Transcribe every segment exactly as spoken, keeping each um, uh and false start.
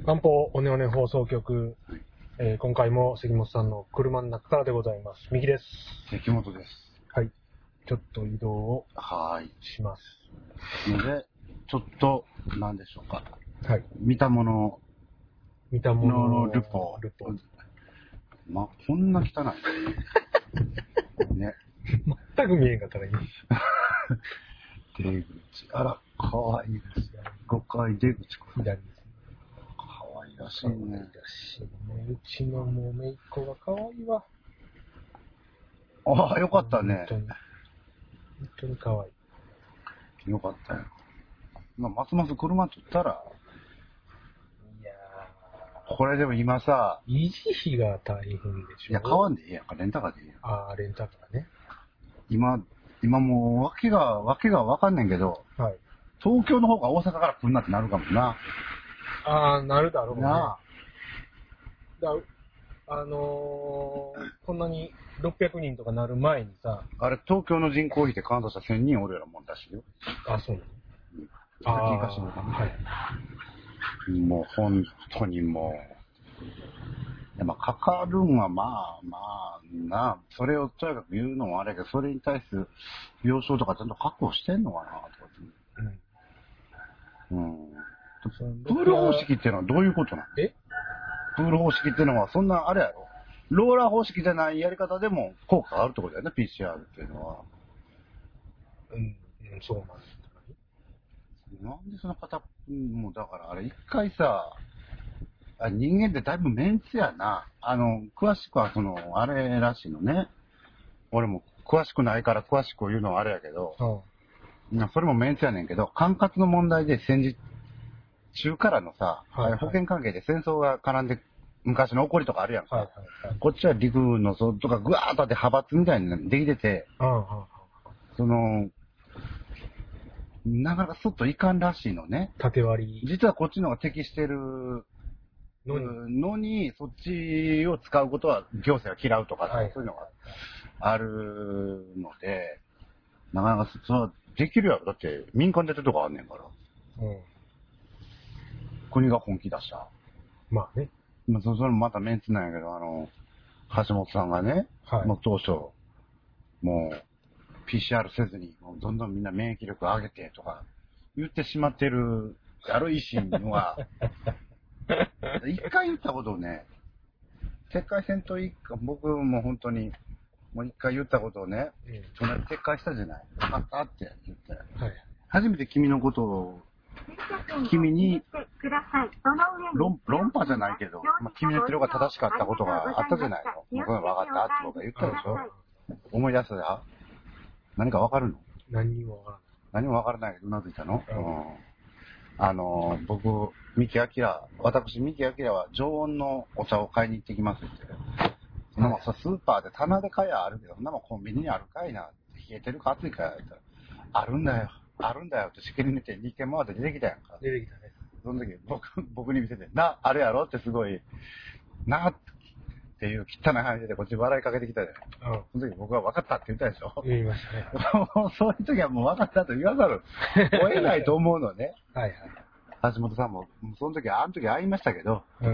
漢方おねおね放送局、えー、今回も関本さんの車の中からでございます。右です。 関本です。 はい。ちょっと移動をします。 ので、ちょっと、なんでしょうか。 はい。 見たもの、 見たもののルポ。 ルポ。 ま、こんな汚い。ね。 全く見えんかったらいい。 出口。あら、かわいいですよ。ごかい出口。 左です。 かわいいらしいね。 かわいいらしいね。うちのもうめいっ子がかわいいわ。 ああ、よかったね。 本当に。本当にかわいい。よかったよ。まあ、ますます車取ったら、 いやー。これでも今さ、 維持費が大変でしょ。 いや、買わんでいいやんか、レンタカーでいいやん。 ああ、レンタカーね。 今、今もう、わけが、わけがわかんねんけど、 はい。 東京の方が大阪から来んなってなるかもな。 ああ、なるだろうね。 なあ。 だあのー、こんなにろっぴゃくにんとかなる前にさ。 あれ、東京の人口比でカウントしたらせんにんおるようなもんだしよ。 あ、そうなの、 うん、先行かしてもらうかな。はい。もう本当にもう。でもかかるんはまあまあな、それをとにかく言うのもあれやけど、それに対する病床とかちゃんと確保してんのかなとか。うん。うん。プール方式っていうのはどういうことなの？え？プール方式っていうのはそんなあれやろ？ローラー方式じゃないやり方でも効果があるってことだよね、ピーシーアール っていうのは。 うん、うん、そうなんです。 なんでその方、もうだからあれ一回さ、あ人間ってだいぶメンツやな。あの、詳しくはその、あれらしいのね。俺も詳しくないから詳しく言うのはあれやけど、うん、それもメンツやねんけど、管轄の問題で戦時中からのさ、はいはい、保険関係で戦争が絡んで、昔の起こりとかあるやんか。はいはいはい、こっちは陸のそうとかぐわーっとあって派閥みたいにできてて、うんうん、その、なかなかスッといかんらしいのね。 縦割り。 実はこっちの方が適してるのに、のにそっちを使うことは行政は嫌うとか、はい、そういうのがあるので、なかなかそのできるやろ。だって民間でやってるとこあんねんから。うん、国が本気出した。 まあね。 まあ、それもまたメンツなんやけど、あの、橋本さんがね、はい、もう当初、もう、ピーシーアール せずに、もうどんどんみんな免疫力上げてとか、言ってしまってる、ある維新は、一回言ったことをね、撤回せんといいか、僕も本当に、もう一回言ったことをね、うん、隣撤回したじゃない。よかったって言って、はい、初めて君のことを、君に論、論破じゃないけど、まあ、君の言ってる方が正しかったことがあったじゃないの。もう分かったって僕が言ったでしょ。うん、思い出すや。何か分かるの？ 何にも分からない。 何も分からないけどうなずいたの？うん、あの、僕、三木明、私、三木明は常温のお茶を買いに行ってきますって。そんなもんさ、スーパーで棚で買いはあるけど、そんなもんコンビニにあるかいなって、冷えてるか暑いかって言ったら、あるんだよ。あるんだよってしきりに見てにけん回って出てきたやんか。 出てきたね。 その時僕、僕に見せて、な、あれやろってすごい、なっていう汚い話でこっち笑いかけてきたじゃない。うん。その時僕は分かったって言ったでしょ。 言いましたね。 そういう時はもう分かったと言わざるを得ないと思うのね。はいはい。橋本さんも、その時、あの時会いましたけど、うん。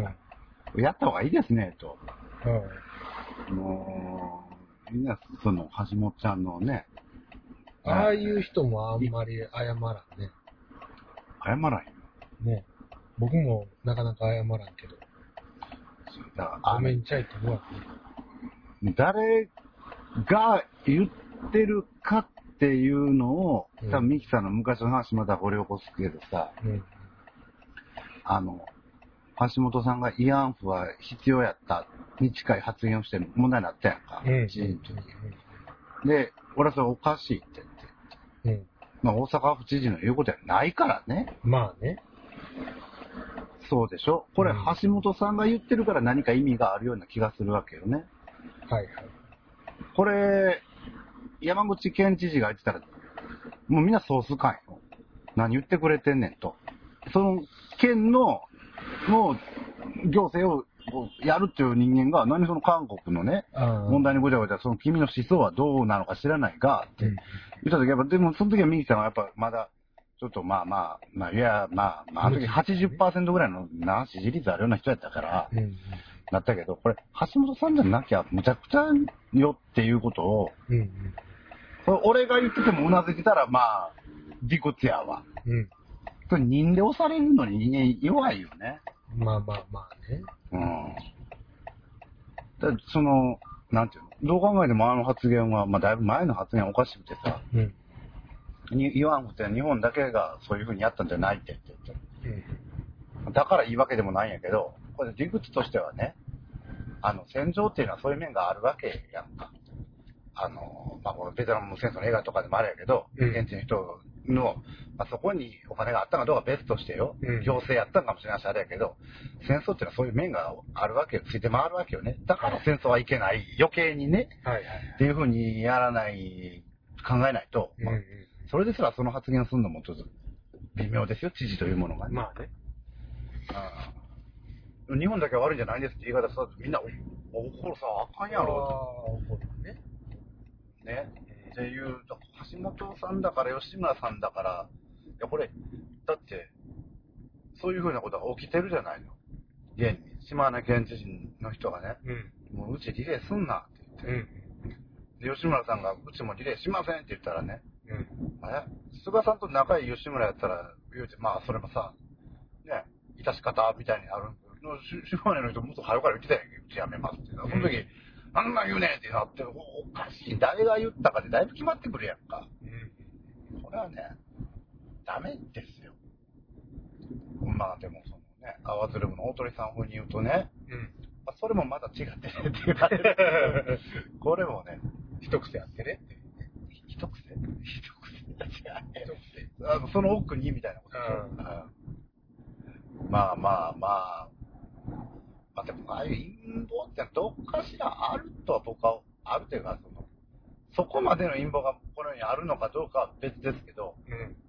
やった方がいいですね、と。うん。もう、みんな、その、橋本ちゃんのね、 ああいう人もあんまり謝らんね。 謝らんよ。 ね。僕もなかなか謝らんけど。だからごめんちゃいと思うわね。誰が言ってるかっていうのを、うん、多分ミキさんの昔の話また掘り起こすけどさ、うん、あの、橋本さんが慰安婦は必要やったに近い発言をして問題になったやんか。うん、で、俺はそれおかしいって言って。うん、まあ大阪府知事の言うことやないからね。 まあね。 そうでしょ。これ、橋本さんが言ってるから何か意味があるような気がするわけよね。はいはい。これ、山口県知事が言ってたら、もうみんなソースかいよ。何言ってくれてんねんと。その県の、の行政をやるっていう人間が、何その韓国のね、問題にごちゃごちゃ、その君の思想はどうなのか知らないが、って言った時やっぱ、でもその時はミキさんはやっぱまだ、 ちょっとまあまあ、まあ、いや、まあ、まあ、あの時はちじゅっパーセントぐらいのな支持率あるような人やったから、うん、なったけど、これ、橋本さんじゃなきゃむちゃくちゃよっていうことを、うんうん、これ俺が言っててもうなずけたら、まあ、理屈やわ。うん。それ人で押されるのに人間弱いよね。 まあまあまあね。 うん。だその、なんていうの、どう考えてもあの発言は、まあだいぶ前の発言おかしくてさ、うん。言わんくて日本だけがそういう風にやったんじゃないって言って、うん、だから言い訳でもないんやけど、これ理屈としてはね、あの戦場っていうのはそういう面があるわけやんか。あの、まあこのベトナム戦争の映画とかでもあるやけど、うん、現地の人の、まあ、そこにお金があったかどうか別としてよ、うん、行政やったんかもしれないしあれやけど、戦争っていうのはそういう面があるわけよ、ついて回るわけよね。だから戦争はいけない、余計にね、はいはいはい、っていう風にやらない、考えないと、まあ、うんうん、それですらその発言するのもちょっと微妙ですよ、知事というものがね。 まあね。 ああ、日本だけは悪いんじゃないですって言い方さ、みんな怒るさ、あかんやろと。怒るね。 ね。っていう、橋本さんだから、吉村さんだから、いや、これ、だって、そういうふうなことが起きてるじゃないの。現に。島根県知事の人がね、うん、もううちリレーすんなって言って。うん、で吉村さんが、うちもリレーしませんって言ったらね、うん、え菅さんと仲いい吉村やったら、言うて、まあ、それもさ、ね、致し方みたいになるの、島根の人もっと早くから言ってたやんけ、うちやめますって。その時、うんなんなん言うねんってなって、おかしい。誰が言ったかでだいぶ決まってくるやんか。うん、これはね、ダメですよ。まあでもそのね、アワズル部の大鳥さん風に言うとね、うん、まあ、それもまだ違ってねっていう感じですけど、これもね、 一癖あってねって。 一癖一癖違う。一癖。あのその奥にみたいなことでしょ。うん、まあまあまあ、まあ、でもああいう陰謀ってどっかしらあるとは僕はあるというかそのそこまでの陰謀がこの世にあるのかどうかは別ですけど、うん、うん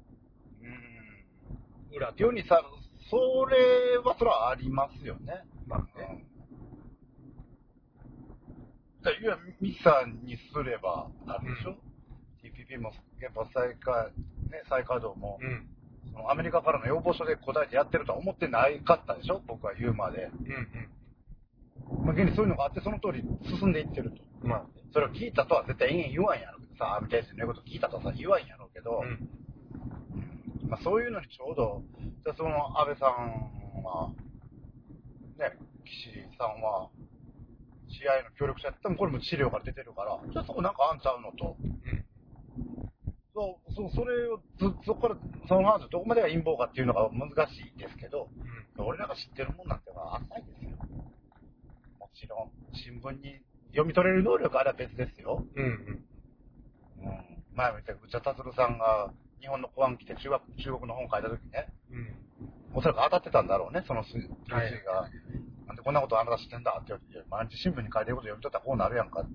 裏世にさそれはそれはありますよね。まあね。うん、いやミサにすればあるでしょ。うん、ティーピーピー も原発再開ね再稼働も。うんアメリカからの要望書で答えてやってるとは思ってないかったでしょ僕は言うまで。うんうん。まあ、現にそういうのがあって、その通り進んでいってると。まあ、それを聞いたとは絶対言わんやろうけどさ、アメリカ人の言うこと聞いたとはさ、言わんやろうけど、うん、まあ、そういうのにちょうど、じゃあその安倍さんは、ね、岸さんは、試合の協力者やっても、これも資料から出てるから、じゃあそこなんかあんちゃうのと。うんそう、そう、それをず、そこから、その話、どこまでが陰謀かっていうのが難しいですけど、うん、俺らが知ってるもんなんては浅いですよ。もちろん、新聞に読み取れる能力あれば別ですよ。うん、うん。うん。前も言った内田達郎さんが日本の公安来て中国、中国の本書いた時ね、うん。おそらく当たってたんだろうね、その数字が。はい、なんでこんなことあなた知ってんだって言われて、毎日新聞に書いてること読み取ったらこうなるやんかって、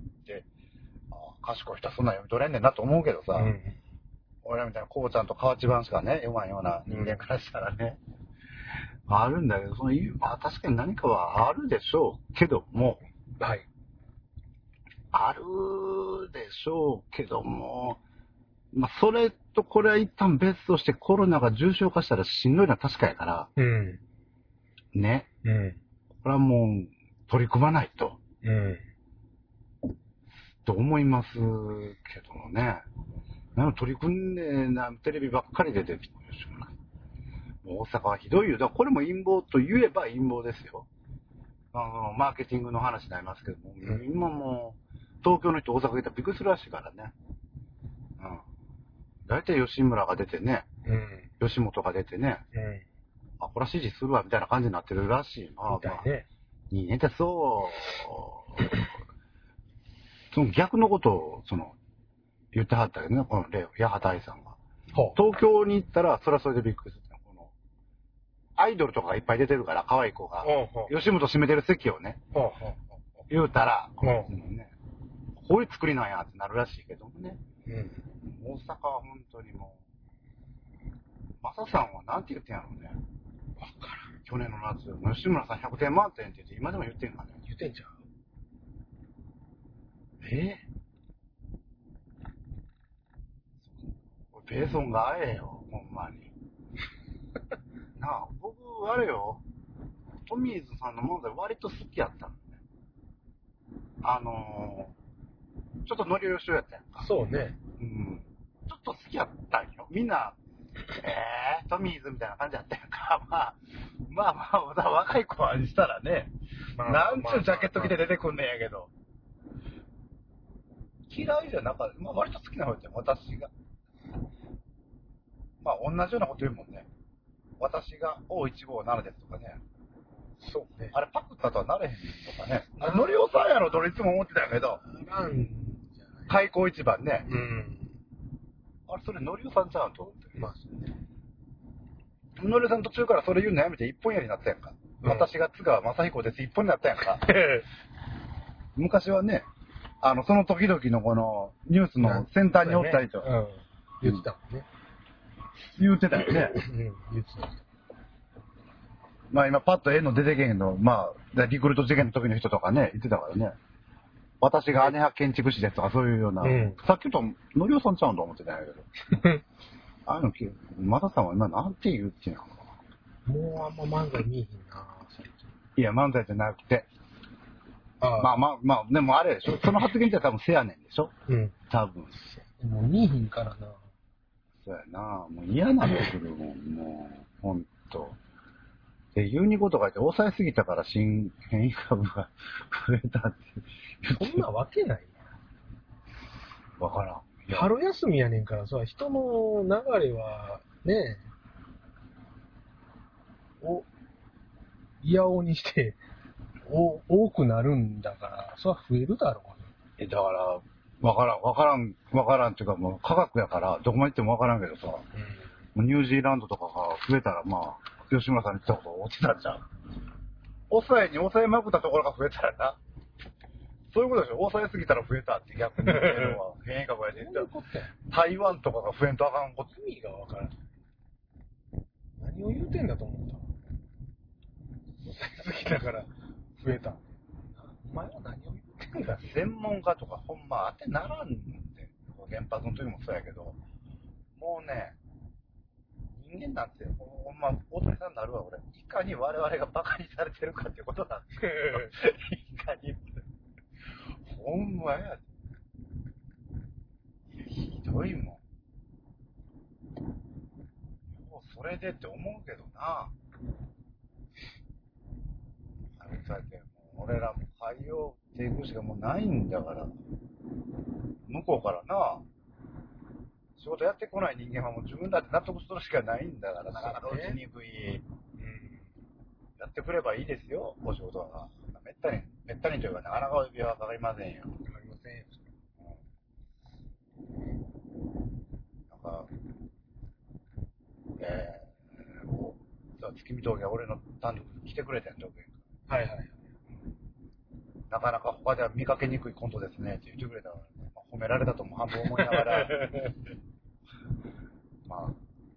あ賢い人はそんな読み取れんねんなと思うけどさ、うん俺らみたいなこうちゃんと河内版しかね、読まんような人間からしたらね、うん、あるんだけど、その、まあ確かに何かはあるでしょうけども、はい。あるでしょうけども、まあそれとこれは一旦別としてコロナが重症化したらしんどいのは確かやから、うん。ね。うん。これはもう取り組まないと。うん。と思いますけどもね。なんか取り組んでな、テレビばっかり出てるし大阪はひどいよ。だからこれも陰謀と言えば陰謀ですよ。あのマーケティングの話になりますけども、うん、今もう東京の人大阪行ったらびっくりするらしいからね。うん。大体吉村が出てね、うん、吉本が出てね、うん、あ、これは支持するわみたいな感じになってるらしいな。みたいね。いいねってそう。その逆のことを、その、言ってはったけどね、この例を、八幡愛さんが。東京に行ったら、それはそれでびっくりする。このアイドルとかがいっぱい出てるから、可愛い子が。吉本閉めてる席をね、言うたら、このね、こういう作りなんやってなるらしいけどもね。うん、大阪は本当にもう、マサさんはなんて言ってんやろうね。わからん。去年の夏、吉村さんひゃくてん満点って言って、今でも言ってんかね。 言ってんじゃん。 えーペーソンが会えよ、ほんまに。なあ、僕、あれよ、トミーズさんの問題割と好きやったのね。あのー、ちょっとノリ良しやったやんか。 そうね。 うん。ちょっと好きやったんよ。みんな、えー、トミーズみたいな感じやったやんか。まあ、まあまあ、まだ若い子にしたらね、まあ、なんちゅうジャケット着て出てくんねんやけど。嫌いじゃなかった。まあ、割と好きな方やったよ、私が。まあ、同じようなこと言うもんね。私が オーいちごーなな ですとかね。 そうね。 あれ、パクったとはなれへんとかね。あれ、のりおさんやろと俺いつも思ってたんやけど。 なんじゃない。 開口一番ね。 うん。 あれ、それのりおさんちゃうんと思って。 まあ、そうね。 のりおさん途中からそれ言うのやめて一本やりになったやんか。うん、私が津川雅彦です一本になったやんか。昔はね、あの、その時々のこのニュースの先端におったりと。 ね、うん。言ってたもんね。 言ってたよね。 うん、言ってた。 まあ今パッと絵の出てけへんの、まあ、リクルート事件の時の人とかね、言ってたからね。私が姉派建築士ですとかそういうような、うん、さっき言ったのりおさんちゃうんと思ってたんやけど。ああいうの、またさんは今なんて言うっていうのかな。もうあんま漫才見えへんな、最近。 いや、漫才じゃなくて。 ああまあまあまあ、でもあれでしょ。その発言って多分せやねんでしょ。 うん。 多分。 もう見えへんからな。 そうやな。もう嫌なってくるもん、もう、ほんと。で、言うにこと書いて抑えすぎたから新変異株が増えたって言って。そんなわけないやん。わからん。 春休みやねんからさ、人の流れは、ねえ、お、いやおにして、お、多くなるんだから、それは増えるだろうね。 え、だから、わからん、わからん、わからんっていうかもう科学やから、どこまで行ってもわからんけどさ、うん、ニュージーランドとかが増えたら、まあ、吉村さんに言ったこと落ちたんじゃん。抑えに抑えまくったところが増えたらな。そういうことでしょ。抑えすぎたら増えたって逆に言うのは変異株やで。台湾とかが増えんとあかんこと。 意味がわからん。何を言うてんだと思った。抑えすぎたから増えた。お前は何を言ってんだ。 専門家とかほんま当てならんで。原発の時もそうやけど、もうね、人間なんて、ほんま、大谷さんになるわ、俺。いかに我々がバカにされてるかっていうことなんですよ。いかに。ほんまや。いや、ひどいもん。もうそれでって思うけどな。あのさ、もう俺らも海洋っていくしかもうないんだから。向こうからな。仕事やってこない人間はもう自分だって納得するしかないんだから、なかなか打ちにくい。うん、やってくればいいですよ、お仕事は。めったに、めったにというか、なかなかお指はかかりませんよ。 かかりませんよ。 うん、なんか、えー、こう、月見峠は俺の単独来てくれてん、峠。 はいはい。 なかなか他では見かけにくいコントですねって言ってくれたから、ね、まあ、褒められたとも半分思いながら、まあ、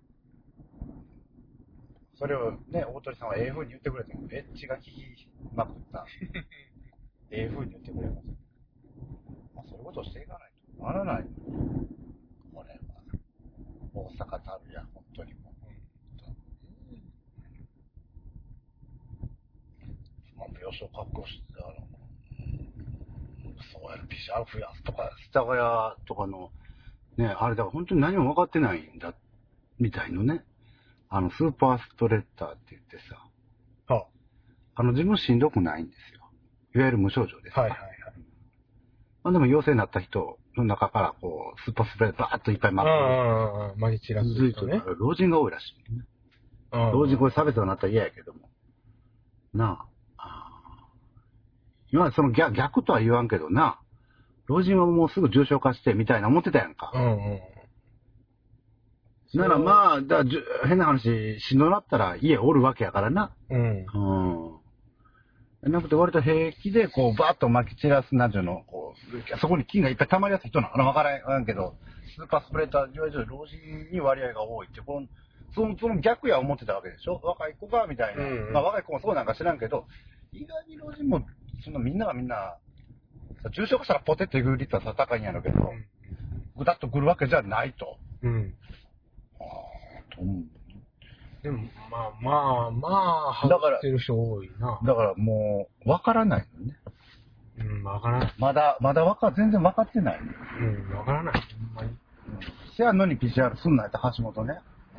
それをね、大鳥さんはええ風に言ってくれても、エッジが効きまくった。ええ風に言ってくれます。まあ、そういうことをしていかないとならない。これは、大阪たるや、本当にもう。まあ、病床確保して、あの、そうやる、ピシャー増やすとか、世田谷とかの、ね、あれだから本当に何も分かってないんだ、みたいのね。あの、スーパースプレッダーって言ってさ、 はあ、 あの、自分しんどくないんですよ。いわゆる無症状です。 はいはいはい。 まあでも陽性になった人の中から、こう、スーパースプレッダーバーっといっぱい巻く。 ああ、毎日らす人ね。 老人が多いらしい、ね。老人これ差別がなったら嫌やけども。なあ。あ今その逆、逆とは言わんけどな。老人はもうすぐ重症化してみたいな思ってたやんか。 うんうん。 ならまあ、だじゅ変な話、しんどなったら家おるわけやからな。 うん。 うん。なくて割と平気でこうバーッと撒き散らすなんていうの、こう、そこに菌がいっぱい溜まりやすい人なのわからんけど、スーパースプレーター、いわゆる老人に割合が多いって、この、その、その逆や思ってたわけでしょ若い子が、みたいな。うんうん、まあ若い子もそうなんか知らんけど、意外に老人も、そのみんながみんな、重症化したらポテッといく率は高いんやろうけど、うん、ぐだっとくるわけじゃないと。 うん。 うん。 でも、まあまあまあ、ハマってる人多いな。 だからもう、わからないのね。 うん、わからない。 まだ、まだわか、全然わかってない、ね。 うん、わからない。ほんまに。うん。 せやのに ピーシーアール すんなやった橋本ね。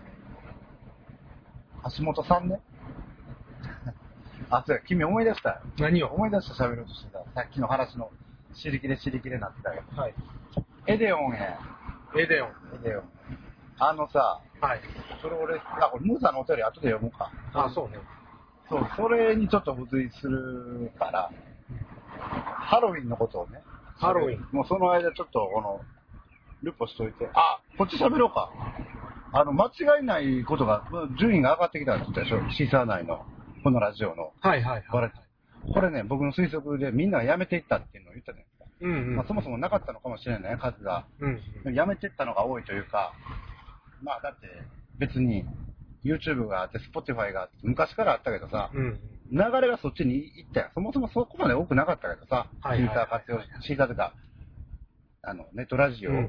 橋本さんね。あ、そうや、君思い出したよ。 何を思い出して喋ろうとしてた。さっきの話の、知りきれ知りきれなってたよ。 はい。 エデオンへ。 エデオン。 エデオン。あのさ、 はい。 それ俺、あ、これ、ムーさんのお便り後で読もうか。 あ、そうね。 そう、それにちょっと付随するから、ハロウィンのことをね。 ハロウィン。 もうその間ちょっと、この、ルポしといて。あ、こっち喋ろうか。あの、間違いないことが、順位が上がってきたって言ったでしょ。シーサー内の、このラジオの。 はいはいはい。 これね、僕の推測でみんなが辞めていったっていうのを言ったじゃないですか。 うんうん。 まあ、そもそもなかったのかもしれないね、数が。 うんうん、 辞めていったのが多いというか、まあだって別に YouTube があって Spotify があって昔からあったけどさ、うん、流れがそっちに行ったやん。そもそもそこまで多くなかったけどさ、シーサー活用、シーサーとか、あの、ネットラジオ、うんうんうん、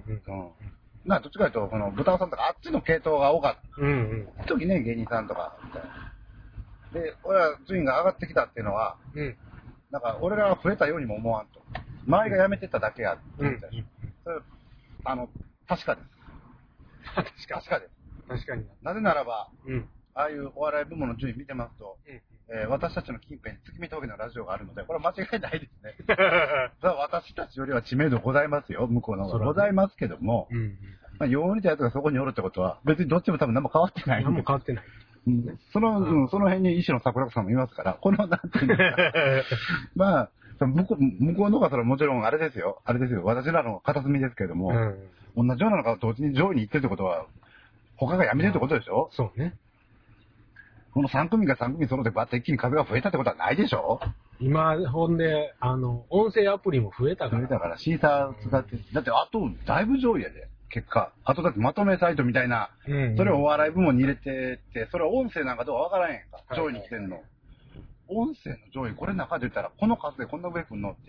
まあどっちかというと、この豚尾さんとかあっちの系統が多かった。うんうん、時ね、芸人さんとかみたいな。で、俺ら順位が上がってきたっていうのは、うん、なんか俺らは増えたようにも思わんと。周りが辞めてっただけやって言ったでしょ。それあの、確かです。 確か確かです。 確かに。 なぜならば、うん、ああいうお笑い部門の順位見てますと、うんえー、私たちの近辺に月見峠のラジオがあるので、これは間違いないですね。私たちよりは知名度ございますよ、向こうの方が。ございますけども、うんうんまあ、よう似たやつがそこにおるってことは、別にどっちも多分何も変わってない。 何も変わってない。 うん、その、うん、その辺に石野桜子さんもいますから、この、なんていうんですか。まあ、向こう、向こうの方がそれはもちろんあれですよ。あれですよ。私らの片隅ですけれども、うん、同じようなのが同時に上位に行ってるってことは、他がやめてるってことでしょ、 うん、そうね。 このさん組がさん組揃ってバッと一気に数が増えたってことはないでしょ今、ほんで、あの、音声アプリも増えたから。 増えたから、シーサー使って、うん、だってあと、だいぶ上位やで。結果。あとだってまとめサイトみたいな、うんうん、それをお笑い部門に入れてって、それは音声なんかどうかわからへんか。上位に来てんの。はいはいはい、音声の上位、これの中で言ったら、この数でこんな上来んのって。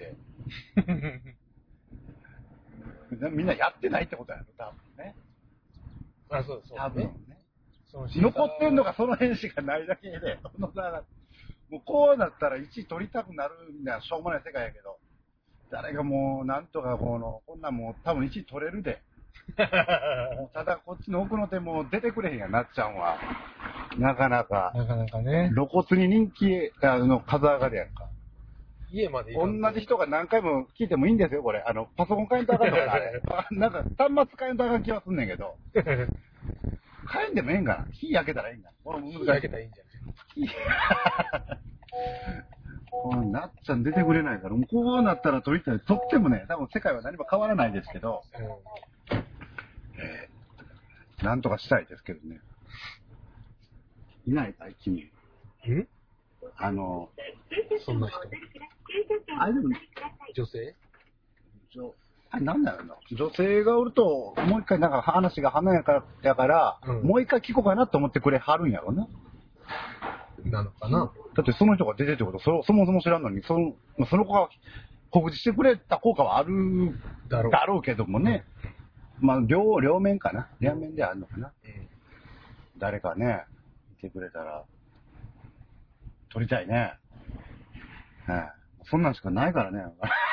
みんなやってないってことやろ、多分ね。 あ、そうそう、ね。 多分ね。残ってんのがその辺しかないだけで、このさ、もうこうなったらいちい取りたくなるみたいなしょうもない世界やけど、誰がもうなんとかこの、こんなんもう多分いちい取れるで。ただこっちの奥の手も出てくれへんやん、なっちゃんは。なかなか。 なかなかね。 露骨に人気あの数上がりやんか。 家まで同じ人が何回も聞いてもいいんですよ、これ。あの、パソコン買えんとあかんのかな、あれ。なんか、端末買えんとあかん気はすんねんけど。買えんでもええんかな。火焼けたらええんかな。 火焼けたらいいんじゃん。 このなっちゃん出てくれないから、もうこうなったら撮りたい。撮ってもね、多分世界は何も変わらないですけど、うんえー、なんとかしたいですけどね。いないかい、君。んあの、 そんな人。 あれでも、 女性女あなんだろうな。女性がおると、もう一回なんか話が華やかやから、うん、もう一回聞こうかなと思ってくれはるんやろな。 なのかな。 だってその人が出てってこと、そ, そもそも知らんのに、そのその子が告知してくれた効果はあるだろう, だろうけどもね。うん、まあ両、両面かな。両面であるのかな。うん、誰かね、いてくれたら、撮りたいね。ねそんなんしかないからね。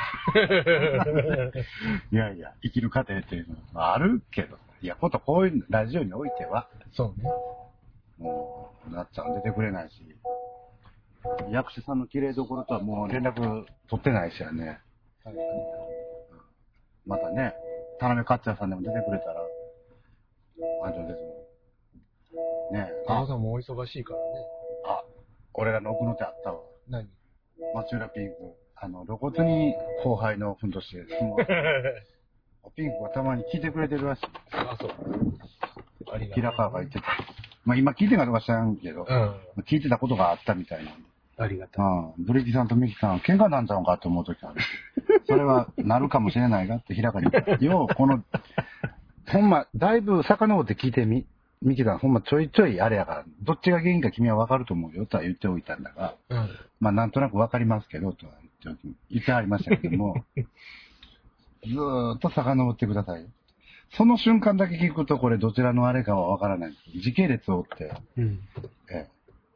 いやいや、生きる過程っていうのはあるけど、いや、ことこういうラジオにおいては、 そうね。 もう、なっちゃん出てくれないし、役者さんの綺麗どころとはもう連絡取ってないしやね。はい、またね、田辺勝也さんでも出てくれたら、安城ですもん。ねえ。田辺さんもお忙しいからね。 あ、俺らの奥の手あったわ。 何町浦ピンク。あの、露骨に後輩のふんどしです。ピンクがたまに聞いてくれてるらしい。 あ、そう。ありがとう。 平川が言ってた。まあ今聞いてんかどうか知らんけど、うん、聞いてたことがあったみたいなんで。 ありがとう。 うん。ブリキさんとミキさん、喧嘩なんちゃうかと思うときある。それはなるかもしれないがって平川に言った。よう、この、ほんま、だいぶ遡って聞いてみ、ミキさん、ほんまちょいちょいあれやから、どっちが原因か君はわかると思うよとは言っておいたんだが、うん、まあなんとなくわかりますけど、とは言って言ってありましたけども、ずーっと遡ってくださいよ。 その瞬間だけ聞くと、これどちらのあれかはわからない。時系列を追って。うん。ええ。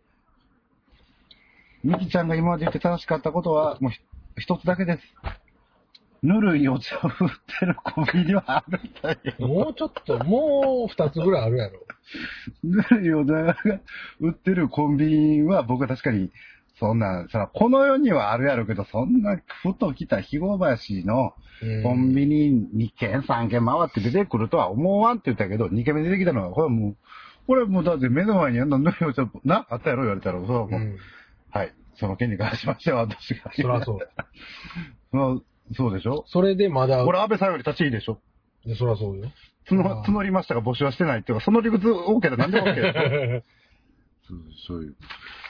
みきちゃんが今まで言って正しかったことは、もう一つだけです。ぬるいお茶を売ってるコンビニはあるんだよ。 もうちょっと、もう二つぐらいあるやろ。 ぬるいお茶が売ってるコンビニは僕は確かに、そんな、さ、この世にはあるやろうけど、そんな、ふと来た肥後橋のコンビニにけんさんけん回って出てくるとは思わんって言ったけど、にけんめ出てきたのは、これはもう、これはもうだって目の前にあんなぬるいお茶、な、あったやろ言われたら、そう、うん、はい。その件に関しましては、私が。 そらそう。 まあ、そうでしょ。 それでまだ。 これ安倍さんより立ちいいでしょ。 いや、そらそうよ。 募、募りましたが募集はしてないっていうか、その理屈 OK だ、なんでも OK だ。そう、そういう。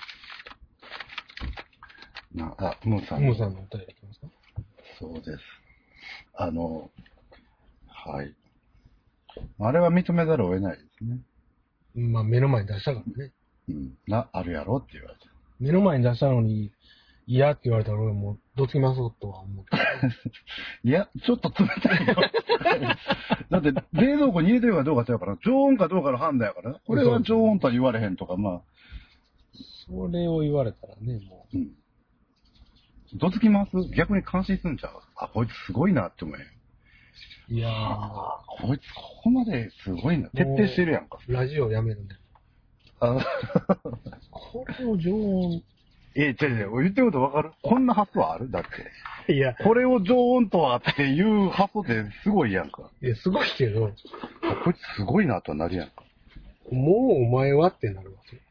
なあ、ムーさん。 ムーさんのお便りいきますか。 そうです。あの、はい。あれは認めざるを得ないですね。 まあ、目の前に出したからね。 うん。な、あるやろって言われて。 目の前に出したのに、嫌って言われたら俺もう、どつきますとは思うけど。 いや、ちょっと冷たいよ。だって、冷蔵庫に入れてるかどうかちゃうから、常温かどうかの判断やから、これは常温とは言われへんとか、まあ。 それを言われたらね、もう。うん。 どつきます？逆に感心すんちゃう？あ、こいつすごいなって思え。 いやー。 こいつここまですごいな。徹底してるやんか。 ラジオやめるね。あこれを常温。 え、違う違う、言ってることわかる？こんな発想ある？だって。 いや。 これを常温とはっていう発想ってすごいやんか。 いや、すごいけど。 こいつすごいなとはなるやんか。 もうお前はってなるわけ。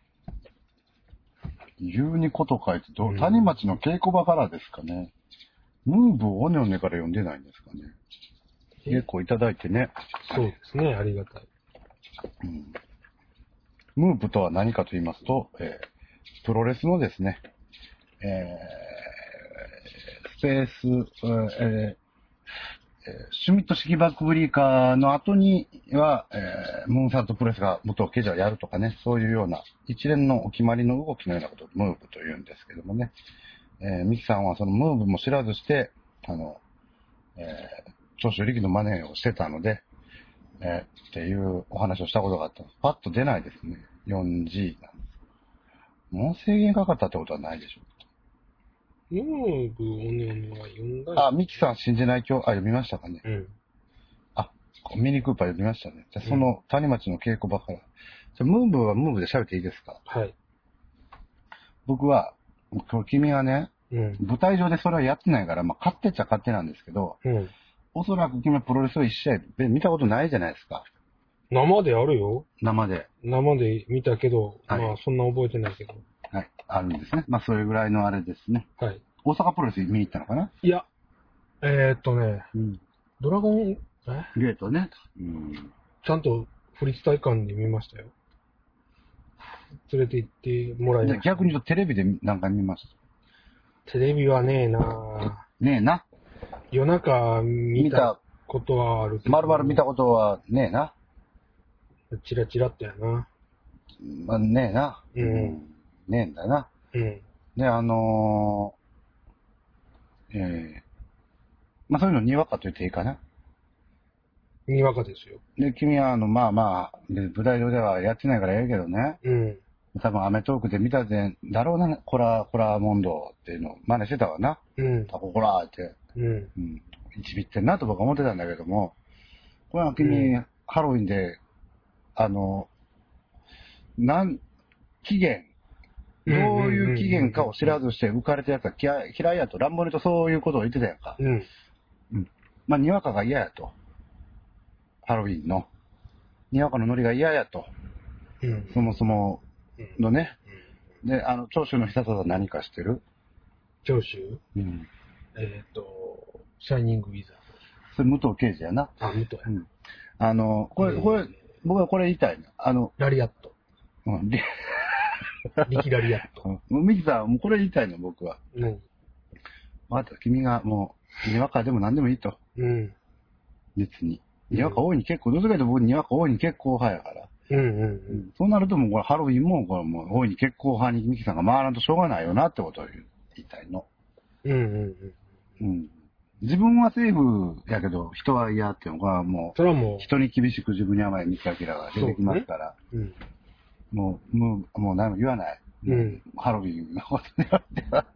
言うにこと書いてどう、うん、谷町の稽古場からですかね。ムーブをオネオネから読んでないんですかね。結構いただいてね。 そうですね、ありがたい。 うん、ムーブとは何かと言いますと、えー、プロレスのですね、えー、スペース、えー、シュミット式バックブリーカーの後には、えー、ムーンサルトプレスが元ケジャーやるとかね、そういうような一連のお決まりの動きのようなことをムーブと言うんですけどもね、えー、ミキさんはそのムーブも知らずして、あの、えー、長州力の真似をしてたので、えー、っていうお話をしたことがあった。パッと出ないですね。よんジー なんです。もう制限かかったってことはないでしょう。 ムーブをね、読んだ。 あ、ミキさん信じない今日、あ、読みましたかね。うん。あ、ミニクーパー読みましたね。じゃあその谷町の稽古場から。じゃムーブはムーブで喋っていいですか？ はい。 僕は、君はね、うん、舞台上でそれはやってないから、まあ勝手っちゃ勝手なんですけど、うん、おそらく君はプロレスを一試合で見たことないじゃないですか。 生であるよ。 生で。 生で見たけど、はい、まあそんな覚えてないけど。 はい。あるんですね。まあそれぐらいのあれですね。 はい。 大阪プロレス見に行ったのかな？ いや、えー、っとね、うん、ドラゴン、えゲートね、 うん。ちゃんとフリースタイ館で見ましたよ。連れて行ってもらいました。 逆に言うとテレビで何回見ました？ テレビはねえなぁ。ねえな。 夜中見たことはあるけど。 まるまる見たことはねえな。 チラチラってやな。 まあ、ねえな。 うん。 ねえんだな。 うん。 で、あのー、えー、まあそういうのにわかと言っていいかな。 にわかですよ。 で、君はあの、まあまあ、舞台上ではやってないからええけどね。 うん。 多分アメトークで見たでだろうな、コラ、コラモンドっていうのを真似してたわな。 うん。 タココラーって。 うん。 うん。一ビってんなと僕は思ってたんだけども、これは君、うん、ハロウィンで、あの、なん、期限、どういう期限かを知らずして浮かれてやつは嫌いやと、乱暴にとそういうことを言ってたやんか。 うん。 うん。まあ、にわかが嫌やと。ハロウィンの。にわかのノリが嫌やと。 うん。 そもそものね。うん、で、あの、長州の必殺技何か知ってる？ 長州？ うん。 えっ、ー、と、シャイニングウィザード。 それ武藤敬司やな。 あ、武藤や。 うん。あの、これ、これ、僕はこれ言いたいな。あの、 ラリアット。 うん。リ力ラリアット。 うん。ミキさん、もうこれ言いたいの、僕は。 何？ また君がもう、にわかでも何でもいいと。 うん。 別に。にわか多いに結構、どうするかと僕にわか多いに結構派やから。 うんうんうん。 そうなるともうこれハロウィンも、これもう大いに結構派にミキさんが回らんとしょうがないよなってことを言いたいの。 うんうんうん。 うん。 自分はセーフやけど、人は嫌っていうのがもう、 それはもう、 人に厳しく自分に甘い三木明が出てきますから、うね、うん、もう、もう、もう何も言わない。うん、ハロウィンのことによっては。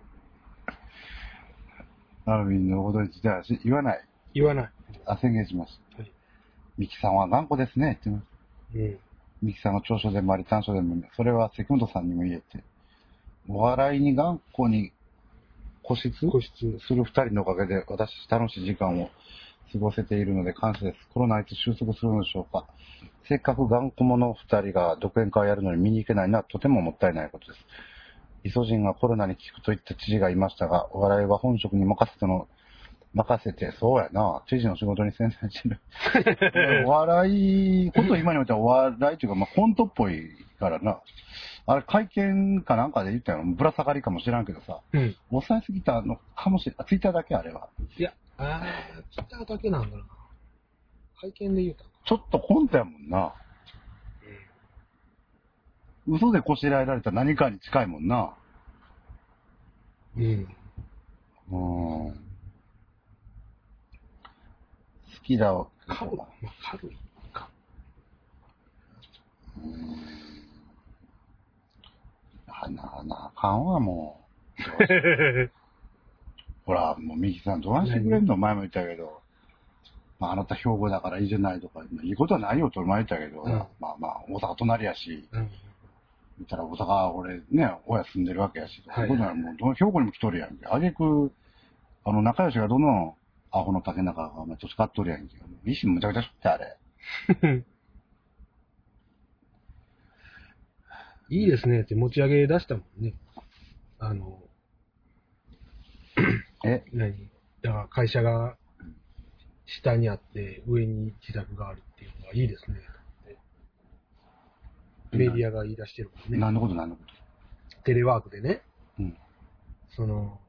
ハロウィンのことについては言わない。 言わない。 あ、宣言します。はい、三木さんは頑固ですね、って言います。うん。三木さんの長所でもあり短所でも、それは関本さんにも言えて、お笑いに頑固に固執する二人のおかげで、私楽しい時間を過ごせているので感謝です。コロナいつ収束するのでしょうか。せっかく頑固者二人が独演会をやるのに見に行けないのはとてももったいないことです。イソジンがコロナに効くといった知事がいましたが、お笑いは本職に任せての、任せて、そうやな、知事の仕事に専念してる。お笑い、こと今においてはお笑いというか、まあ、コントっぽいからな。あれ、会見かなんかで言ったよ。ぶら下がりかもしらんけどさ。うん。抑えすぎたのかもしれん。ツイッターだけあれは。 いや、あー、ツイッターだけなんだな。会見で言うた。 ちょっとコントやもんな。うん。嘘でこしらえられた何かに近いもんな。うん。うん。好きだわ。 カロリー、まあ、カロリーか。 うん。あな、なあかんわ、もう。ほら、もう、ミキさん、どうしてくれんの前も言ったけど。まあ、あなた兵庫だからいいじゃないとか、いいことはないよと前言ったけど、うん、まあまあ、大阪隣やし、うん、見たら大阪、俺ね、親住んでるわけやし、はい、そういうことはもう、兵庫にも来とるやんけ。あげく、あの、仲良しがどんどん、アホの竹中が、お前、年買っとるやんけ。意志むちゃくちゃしょって、あれ。 いいですねって持ち上げ出したもんね。あの、 え何だから会社が下にあって上に自宅があるっていうのはいいですね。メディアが言い出してるもんね。 何のこと何のことテレワークでね。うん。その、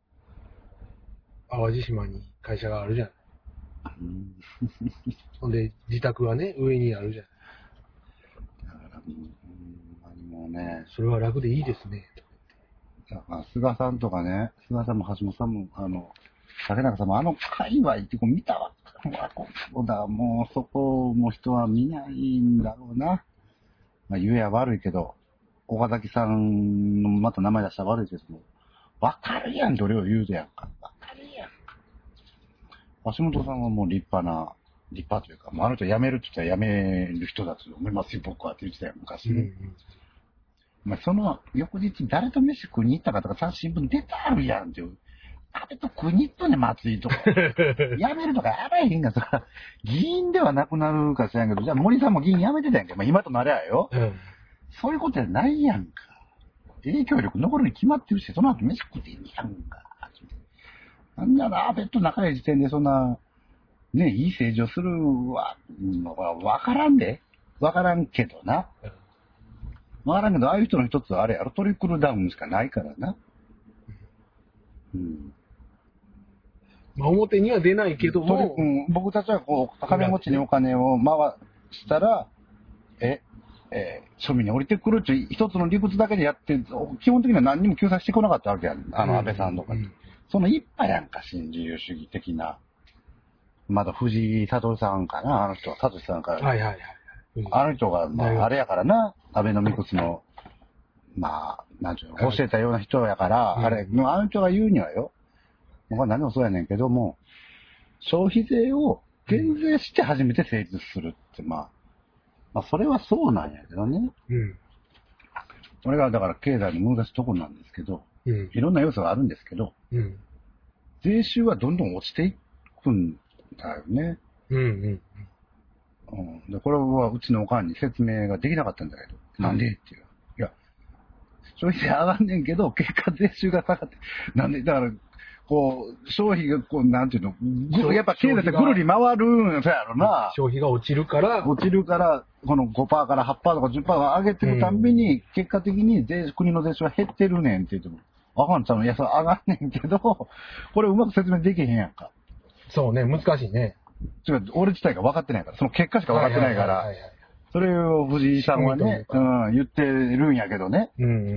淡路島に会社があるじゃん。うん。ほんで、自宅はね、上にあるじゃん。だから、うん。 もうね、 それは楽でいいですね。 だから菅さんとかね、菅さんも橋本さんも、あの、竹中さんもあの界隈ってこう見たわ。もうだ、もうそこも人は見ないんだろうな。まあ、言えや悪いけど、岡崎さんのまた名前出したら悪いけども、わかるやん、どれを言うでやんか。わかるやん。橋本さんはもう立派な、立派というか、もうあの人辞めるって言ったら辞める人だと思いますよ、僕はって言ってたよ、昔ね。うんうん、まあ、その翌日誰と飯食いに行ったかとかさ、新聞出たあるやんっていう。誰と食いに行っとんねん、松井とか。辞めるとかやばいへんがさ、議員ではなくなるか知らんけど、じゃあ森さんも議員辞めてたやんけ。まあ今となりゃよ、うん。そういうことじゃないやんか。影響力残るに決まってるし、その後飯食っていいやんか。なんなら安倍と仲良い時点でそんな、ね、いい政治をするわ、わからんで。わからんけどな。わからんけど、ああいう人の一つはあれやろ、トリクルダウンしかないからな。うん。 まあ、 表には出ないけども。 うん、僕たちはこう、金持ちにお金を回したら、え、えー、庶民に降りてくるっていう一つの理屈だけでやって、基本的には何にも救済してこなかったわけやん。あの安倍さんとか。うんうん、その一派やんか、新自由主義的な。まだ藤井聡さんかな、あの人は、聡さんから。はいはいはい。あの人が、まあ、あれやからな、アベノミクスの、まあ、なんていうの、教えたような人やから、あれ、あの人が言うにはよ、僕は何もそうやねんけども、消費税を減税して初めて成立するって、まあ、まあ、それはそうなんやけどね。うん。これが、だから経済の難しいところなんですけど、うん、いろんな要素があるんですけど、うん、税収はどんどん落ちていくんだよね。うんうんうん、でこれはうちのおかんに説明ができなかったんだけど、うん、なんでっていう。いや、消費税上がんねんけど、結果税収が下がって、なんで、だから、こう、消費が、こう、なんていうの、やっぱ経済ってぐるり回るんやろな。 消費が落ちるから。 落ちるから、この ごパーセント から はちパーセント とか じゅっパーセント 上げてるたんびに、うん、結果的に税国の税収は減ってるねんって言っても、わかんちゃうの、いや、それ上がんねんけど、これうまく説明できへんやんか。 そうね、難しいね。 違う、俺自体が分かってないから、その結果しか分かってないから、それを藤井さんはね、うん、言ってるんやけどね。うんうん、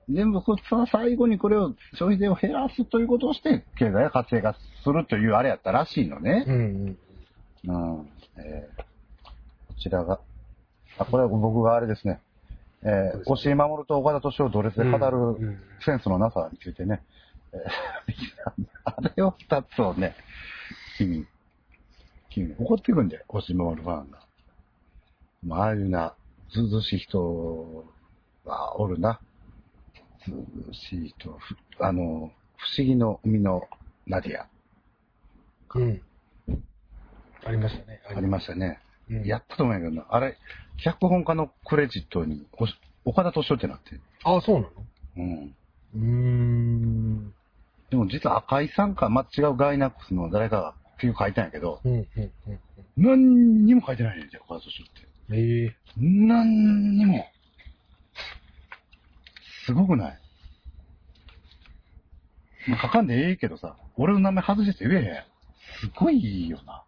全部、その最後にこれを、消費税を減らすということをして、経済が活性化するというあれやったらしいのね。 うんうん。 うん。えー、こちらが、あ、これは僕があれですね。えー、押井守と岡田敏夫同列で語るセンスのなさについてね。えー、あれを二つをね、君、君、怒ってくんで、押井守ファンが。まあ、ああいうな、ずうずうしい人はおるな。ずうずうしい人、あの、不思議の海のナディア。 うん。ありましたね。 ありましたね。 うん、 やったと思うんやけどな。あれ、脚本家のクレジットに、岡田敏夫ってなってる。 ああ、そうなの？ うん。 うーん。 でも実は赤井さんか、まあ、違うガイナックスの誰かが結局書いたんやけど、 うんうんうんうん、 何にも書いてないねんじゃん、岡田敏夫って。 ええー。 何にも。すごくない？まあ、書かんでええけどさ、俺の名前外して言えへん。すごいよな。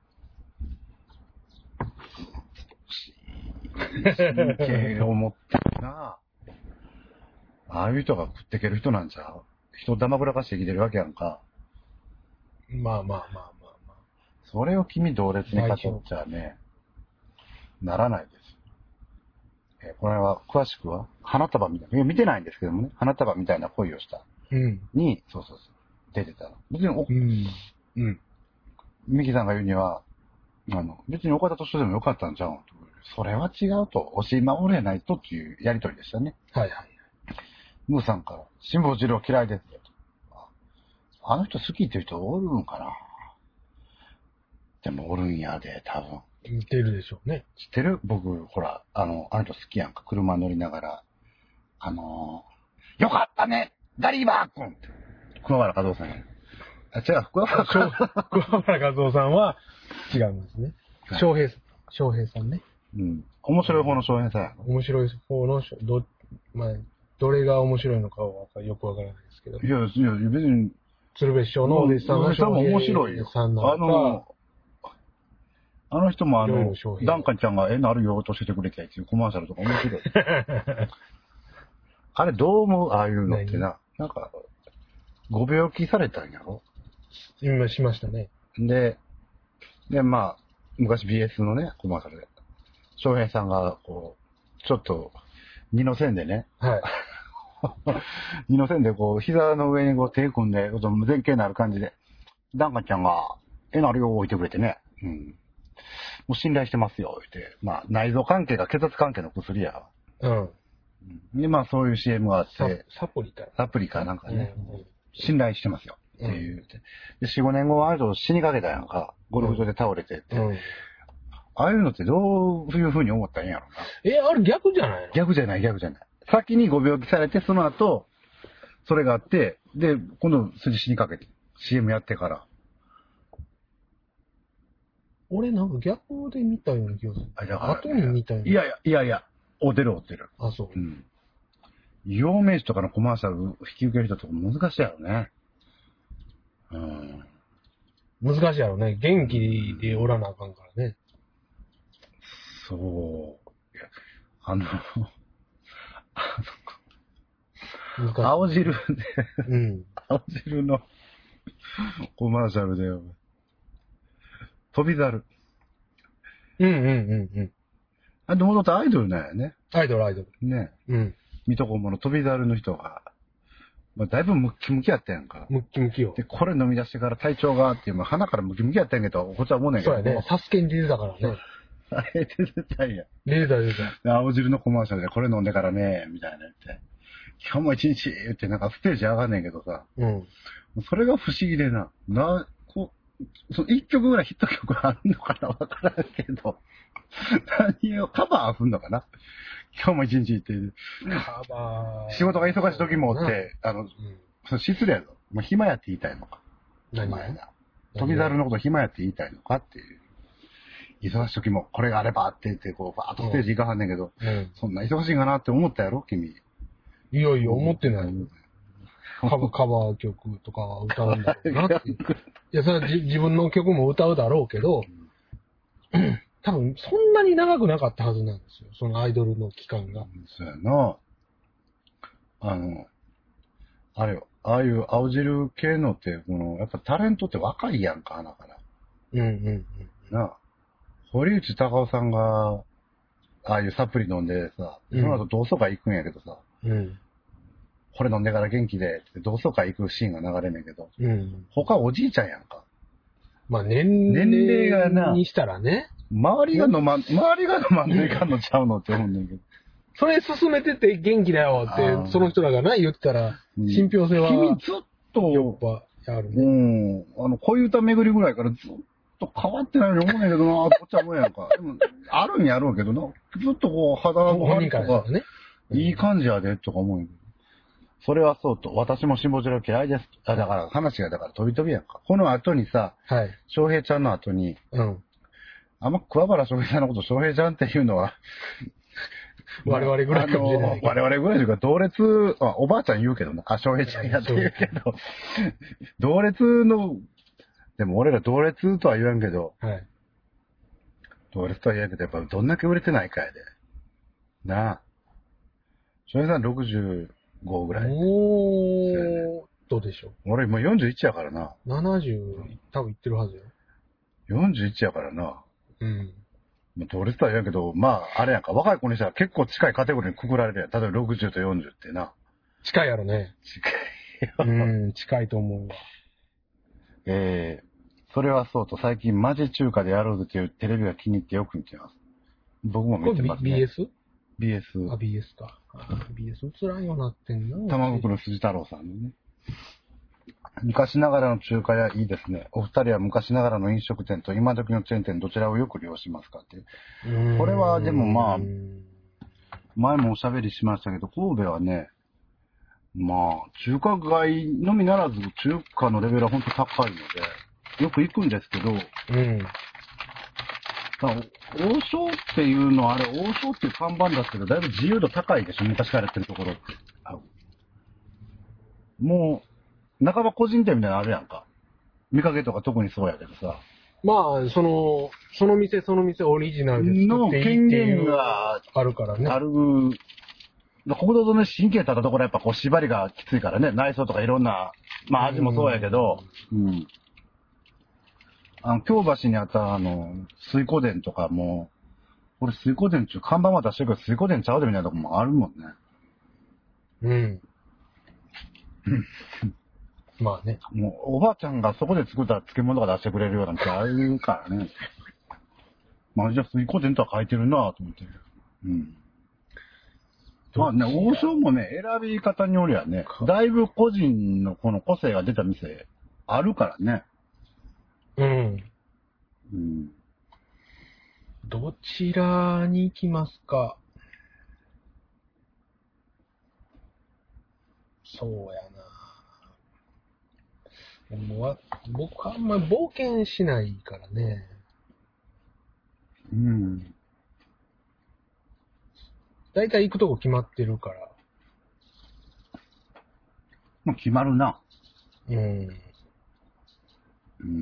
神経を持ってるな。ああいう人が食ってける人なんちゃう？人をだまくらかして生きてるわけやんか。 まあまあまあまあまあ。 それを君同列に語っちゃね、ならないです。えー、これは詳しくは花束みたいな、いや見てないんですけどもね、花束みたいな恋をしたに、うん、そうそうそう出てたの。別にお、うん、うん。ミキさんが言うには、あの別に岡田敏夫でもよかったんちゃうの？それは違うと、押し守れないとっていうやりとりでしたね。 はいはい。 ムーさんから、辛坊治郎嫌いですよと。あの人好きっていう人おるんかな？でもおるんやで、多分。 似てるでしょうね。 知ってる？僕、ほら、あの、あの人好きやんか。車乗りながら、あのー、よかったねガリーバー君って。桑原和夫さんや。あ、違う、桑原桑原和夫さんは違うんですね。翔平さん。翔平さんね。 うん。面白い方の翔平さんや。 面白い方の、ど、まあ、どれが面白いのかはよくわからないですけど。 いや、いや、別に。 鶴瓶師匠のお弟子さんの翔平も面白いよ。 さんなのか。あの、あの人もあの、ダンカンちゃんが絵なるよと教えてくれたやついうコマーシャルとか面白い。あれどう思う？ああいうのってな。なんか、ご病気されたんやろ？ 今しましたね。 で、で、まあ、昔 ビーエス のね、コマーシャルで、翔平さんが、こう、ちょっと、二の線でね、 はい。 二の線でこう、膝の上にこう手組んで、前傾のある感じで、ダンカンちゃんが、絵なるよ置いてくれてね、うん。もう信頼してますよ、言って。まあ、内臓関係が血圧関係の薬や。 うん。 で、まあ、そういう シーエム があって、 サプリか。 サプリかなんかね、 うんうん、 信頼してますよ。っていう。で、よん、ごねんご、ああいうの死にかけたやんか。ゴルフ場で倒れてって。うん、ああいうのってどういう風に思ったんやろな。 え、あれ逆じゃないの？ 逆じゃない、逆じゃない。先にご病気されて、その後、それがあって、で、今度筋死にかけて、シーエム やってから。 俺なんか逆で見たような気がする。あ、だから、ね、後に見たような。 いやいや、いやいや、追ってる追ってる。 あ、そう。 うん。陽明酒とかのコマーシャル引き受ける人とか難しいやろね。うん。 難しいやろね。元気でおらなあかんからね。 そう。いや、あの、あの青汁で、うん、青汁のコマーシャルで、飛び猿。 うんうんうんうん。 あれ、もともとアイドルなんやね。 アイドル、アイドル。 ね。 うん。 水戸黄門の飛び猿の人が、まあ、だいぶムッキムキやったやんか。 ムッキムキよ。 で、これ飲み出してから体調がっていう、まあ、鼻からムキムキやったんやけど、こっちは思うねんけど。 そうやね。サスケに出てたからね。 あれ出てたんや。 出てた出てた。 青汁のコマーシャルでこれ飲んでからね、みたいな言って。今日も一日ってなんかステージ上がんねんけどさ。うん。それが不思議でな。な、こう、その一曲ぐらいヒット曲あるのかなわからんけど。何をカバーすんのかな今日も一日って。 カバー。 仕事が忙しい時もって、あの、うん、その失礼やぞ。もう暇やって言いたいのか。 何や富猿のこと暇やって言いたいのかっていう。忙しい時もこれがあればって言って、こう、バーッとステージ行かはんねんけど、うん、そんな忙しいんかなって思ったやろ君。 いやいや、思ってない。カバカバー曲とか歌うんだろうなって。いや、それはじ自分の曲も歌うだろうけど、多分そんなに長くなかったはずなんですよ。そのアイドルの期間が。 そうやな。あの、 あれよ、ああいう青汁系のって、この、やっぱタレントって若いやんか、だから。 うんうんうん。 なあ。堀内隆夫さんが、ああいうサプリ飲んでさ、その後同窓会行くんやけどさ、 うん。 これ飲んでから元気で、って同窓会行くシーンが流れんねんけど、 うん。 他おじいちゃんやんか。 まあ年齢年齢がなにしたらね。 周りが飲まん、周りが飲まんといかんのちゃうのって思うんだけど。 それ進めてて元気だよっあーて、その人らがな、言ったら、 うん信憑性は、 君ずっと、 やっぱ、あるうね。 ん、あの、恋歌巡りぐらいからずっと変わってないように思うんだけどな、こっちはもうやんか。でも、あるんやろうけどな、ずっとこう、肌の本人張りとか、 からしたらね。 いい感じやで、とか思うんやけど。それはそうと、私もシンボジロ嫌いです。あ、だから話がだから飛び飛びやんか。この後にさ、 はい。 翔平ちゃんの後に、 うん。 あんま桑原翔平さんのこと翔平ちゃんっていうのは、 我々ぐらいかもしれないけど。 あの我々ぐらいというか、同列、あ、おばあちゃん言うけどな。あ、翔平ちゃんやって言うけど、同列の、でも俺ら同列とは言わんけど、 はい。 同列とは言わんけど、やっぱどんだけ売れてないかやで。なあ。翔平さんろくじゅうごぐらい。 もう、どうでしょう。 俺もうよんじゅういちやからな。 ななじゅう、多分いってるはずよ。 よんじゅういちやからな。 うん。 近いやろね。 近いよ。 うん、近いと思うわ。 えー、それはそうと、最近マジ中華でやろうぜというテレビが気に入ってよく見てます。僕も見てますね。 これ ビーエス？ ビーエス。 あ、ビーエス か。ビーエス 映らんようになってんな。 玉袋筋太郎さんのね。昔ながらの中華屋いいですね。お二人は昔ながらの飲食店と今時のチェーン店どちらをよく利用しますかって。これはでもまあ、前もおしゃべりしましたけど、神戸はね、まあ、中華街のみならず中華のレベルは本当高いので、よく行くんですけど、 うん。 王将っていうのはあれ、王将っていう看板だけど、だいぶ自由度高いでしょ、昔からやってるところって。もう、半ば個人店みたいなのあるやんか。見かけとか特にそうやけどさ。 まあ、その、その店その店オリジナルで作っていいっていうの権限があるからね。 ある。国道とね、神経立ったところやっぱこう縛りがきついからね、内装とかいろんな、まあ味もそうやけど、うん。うんあの、京橋にあったあの、水湖殿とかも、俺水湖殿っていう看板は出してるけど、水湖殿ちゃうでみたいなとこもあるもんね。 うん。まあね。 もう、おばあちゃんがそこで作った漬物とか出してくれるような店あるからね。まあ、じゃあ水湖殿とは書いてるなぁと思って。うん。まあね、王将もね、選び方によりはね、だいぶ個人のこの個性が出た店あるからね。 うん。 うん。 どちらに行きますか？そうやな。でもわ僕はあんまり冒険しないからね。 うん。 だいたい行くとこ決まってるから。 もう決まるな。 うん。 うん。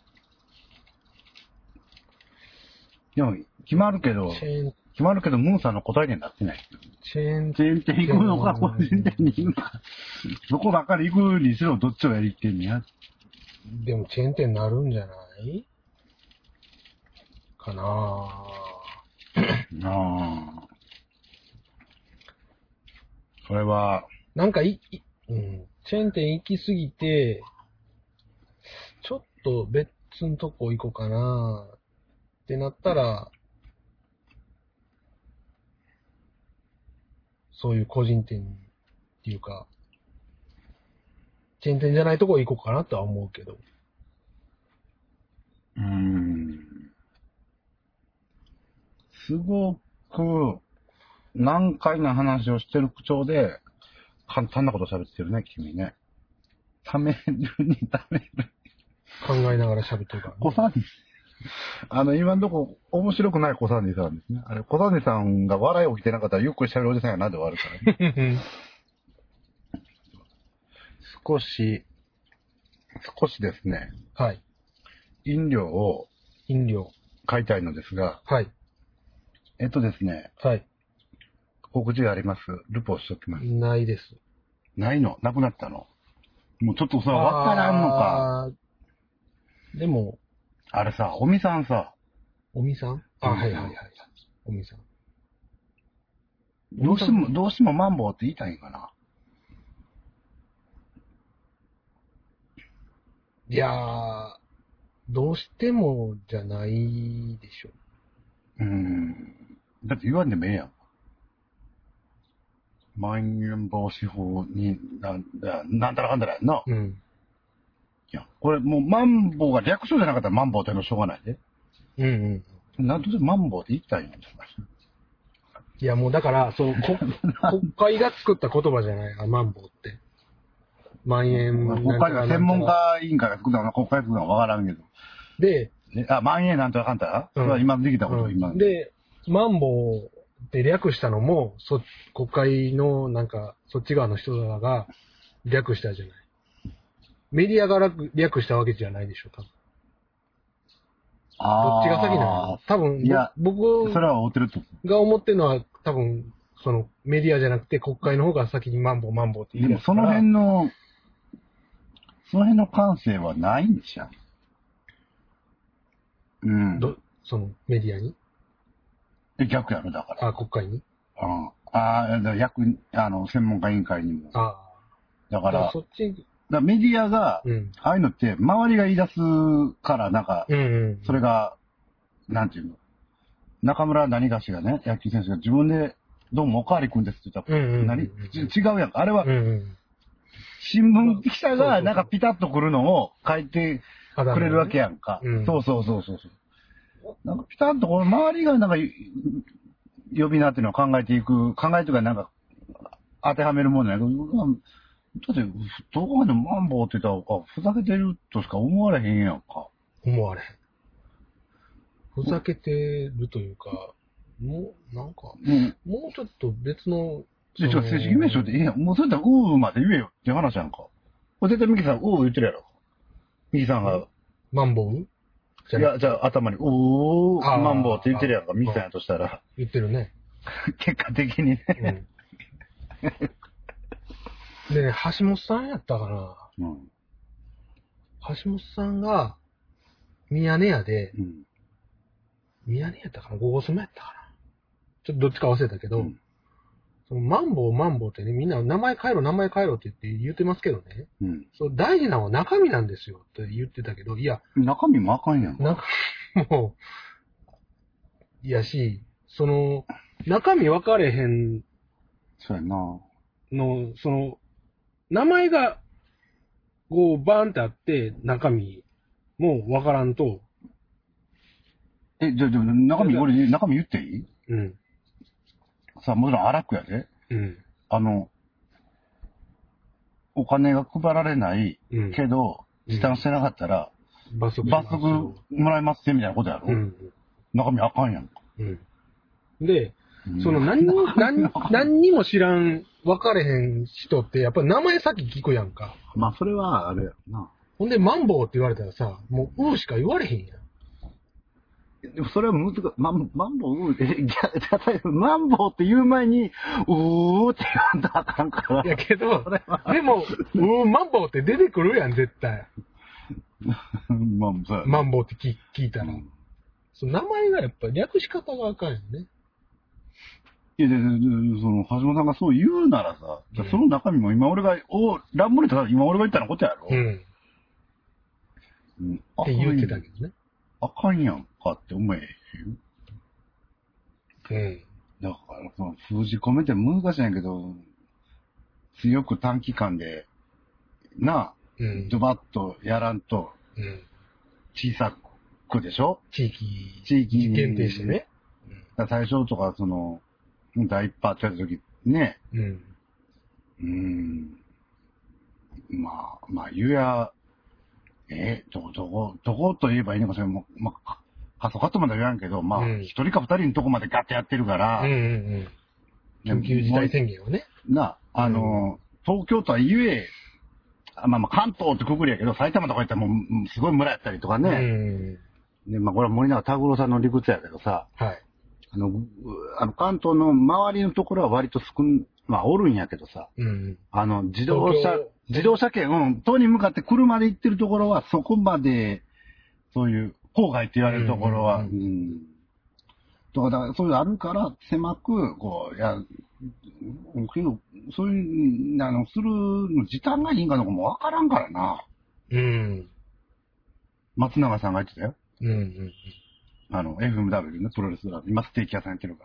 でも、決まるけど、決まるけど、ムーさんの答えにはなってない。 チェーンチェーン店行くのか、個人店に行くのか。どこばっかり行くにしろ、どっちをやりってんねや。 でもチェーン店になるんじゃないかなぁ。 ああ。それは、 なんかい、い、うん、チェーン店行きすぎて、ちょっと別のとこ行こうかなってなったら、そういう個人店っていうか、チェーン店じゃないとこ行こうかなとは思うけど。 うーん。すごく、難解な話をしてる口調で、簡単なこと喋ってるね、君ね。ためるにためる。 考えながら喋ってるから、ね。 小三治。あの、今んとこ、面白くない小三治さんですね。あれ、小三治さんが笑い起きてなかったら、ゆっくり喋るおじさんやなで終わるからね。少し、少しですね。 はい。 飲料を、 飲料。 買いたいのですが。 はい。 えっとですね。 はい。 告知があります。ルポをしときます。 ないです。 ないの？なくなったの？もうちょっとさ、わからんのか。 でも、 あれさ、おみさんさ。 おみさんあ、はいはいはい。おみさん。 どうしても、どうしてもマンボウって言いたいんかな。 いやー、どうしてもじゃないでしょ。 うーん。だって言わんでもええやん。まん延防止法に、なん、なんたらかんだらやんな。 うん。 いや、これもうマンボウが略称じゃなかったらマンボウってのしょうがないで。 うんうん。 なんとでマンボウって言いたいんじゃない？ いやもうだから、その、こ国会が作った言葉じゃない、マンボウって。まん延。 国会が専門家委員会が作ったのか国会作ったのかわからんけど。 で、 あ、まん延なんとかかんたら、うん、それは今できたこと、うん、今。 で、マンボウって略したのも、そ、国会のなんか、そっち側の人らが略したじゃない。メディアが略したわけじゃないでしょ、多分。どっちが先なの？多分、いや、僕それは思ってるとが思ってるのは、多分、そのメディアじゃなくて国会の方が先にマンボウマンボウって言う。 でもその辺の、その辺の感性はないんでしょ。うん。 ど、そのメディアに？ で、逆やろ、だから。 あ、国会に？ うん。ああ、役、あの、専門家委員会にも。 ああ。 だから、 そっち、 だメディアが、うん、ああいうのって、周りが言い出すから、なんか、うんうんうん、それが、なんていうの、中村何がしがね、野球選手が自分で、どうもおかわりくんですって言ったら、うんうんうんうん、何違うやんか。あれは、うんうん、新聞記者が、なんかピタッとくるのを書いてくれるわけやんか。うん、そうそうそうそう。なんかピタッと、この周りがなんか、呼び名っていうのを考えていく、考えとかなんか、当てはめるもんじゃないけど、だって、どこまでマンボウって言ったら、ふざけてるとしか思われへんやんか。 思われへん。ふざけてるというか、もう、なんか、うん、もうちょっと別の。 で、ちょっと正式名称でいいやん。もうそれだったら、うーまで言えよって話やんか。これ絶対ミキさん、うー言ってるやろ。ミキさんが。 マンボウ？ いや、じゃあ頭に、うー、マンボウって言ってるやんか。ミキさんやとしたら。 言ってるね。 結果的にね。うんでね、橋本さんやったかな、うん、橋本さんが、ミヤネ屋で、うん、ミヤネ屋やったかなゴゴスマやったかなちょっとどっちか忘れたけど、うん、そのマンボウマンボウってね、みんな名前変えろ名前変えろって言って言ってますけどね、うん、そう大事なのは中身なんですよって言ってたけど、いや、 中身もあかんやん。 中身も、いやし、その、中身分かれへん。 そうやな。 の、その、名前が、こう、バーンってあって、中身もわからんと。 え、じゃあ、じゃあ、中身、俺、中身言っていい？うん。さあ、もちろん荒くやで。うん。あの、お金が配られないけど、うん、負担してなかったら、うん、罰則罰則もらえますってみたいなことやろ？うん。中身あかんやんか。 うん。で、その何に、何、何にも知らん、分かれへん人って、やっぱり名前先聞くやんか。 まあ、それは、あれやな。 ほんで、マンボウって言われたらさ、もう、うーしか言われへんやん。でも、それは難しい。マン、マンボウ、え、じゃ、例えば、マンボウって言う前に、うーって言わんとあかんから。 いや、けど、でも、うー、マンボウって出てくるやん、絶対。 まあ、そうや、ね、 マンボウって聞聞いたら。うん、その名前がやっぱ略し方があかんやんね。 いや、で、で、その、橋本さんがそう言うならさ、うん、その中身も今俺が、お、ランボルって今俺が言ったのことやろ？うん。 うん。って言ってたけどね。 あかんやんかって思えへん。 うん。 だから、その、封じ込めて難しいんやけど、強く短期間で、なあ、うん、ドバッとやらんと、うん、小さくでしょ？ 地域、 地域限定してね。 うん、最初とか、その、第一波ってやった時ね、うん。うーん。まあ、まあ、言うや、えー、どこ、どこ、どこと言えばいいのか、それも、まあ、過疎化とまでは言わんけど、まあ、一、うん、人か二人のとこまでガッてやってるから、うんうんうん。緊急事態宣言をね。 な、あの、うん、東京とは言え、まあまあ、関東ってくくりやけど、埼玉とか行ったらもう、すごい村やったりとかね。うん。で、まあ、これは森永拓郎さんの理屈やけどさ、はい。あの、あの関東の周りのところは割と少ん、 まあ、おるんやけどさ、 うん。 あの、自動車、自動車圏、うん、島に向かって車で行ってるところは、そこまで、そういう、郊外って言われるところは、うん。うん、だから、そういうのあるから、狭く、こう、いや、そういう、あの、するの時間がいいんかどうかもわからんからな。 うん。 松永さんが言ってたよ。 うんうんうん。 あの、エフエムダブリュー ね、プロレスラー。今ステーキ屋さんやってるから。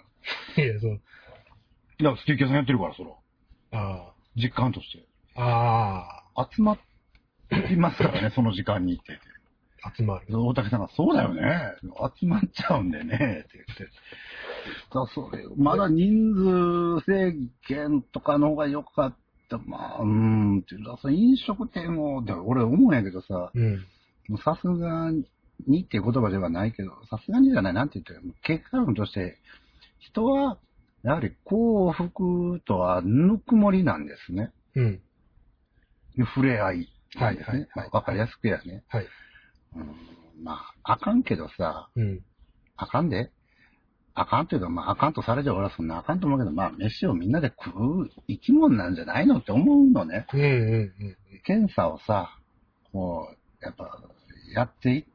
いや、そう。 いや、ステーキ屋さんやってるから、そら。 ああ。 実感として。 ああ。集まってますからね、その時間にって言って。 集まる。 大竹さんが、そうだよね。集まっちゃうんでね、って言って。だそれ、まだ人数制限とかの方が良かった。まあ、うーん、っていうか、飲食店を、で俺思うんやけどさ、 うん。 さすがにっていう言葉ではないけど、さすがにじゃない、なんて言ってる結果論として、人は、やはり幸福とはぬくもりなんですね。 うん。 触れ合いなんですね。 はいはい、 まあ、わかりやすくやね。 はい。 うん、まあ、あかんけどさ、 うん。 あかんで。あかんというか、まあ、あかんとされて俺はそんなあかんと思うけど、まあ、飯をみんなで食う生き物なんじゃないのって思うのね。 うんうんうん。 検査をさ、こう、やっぱ、やっていって、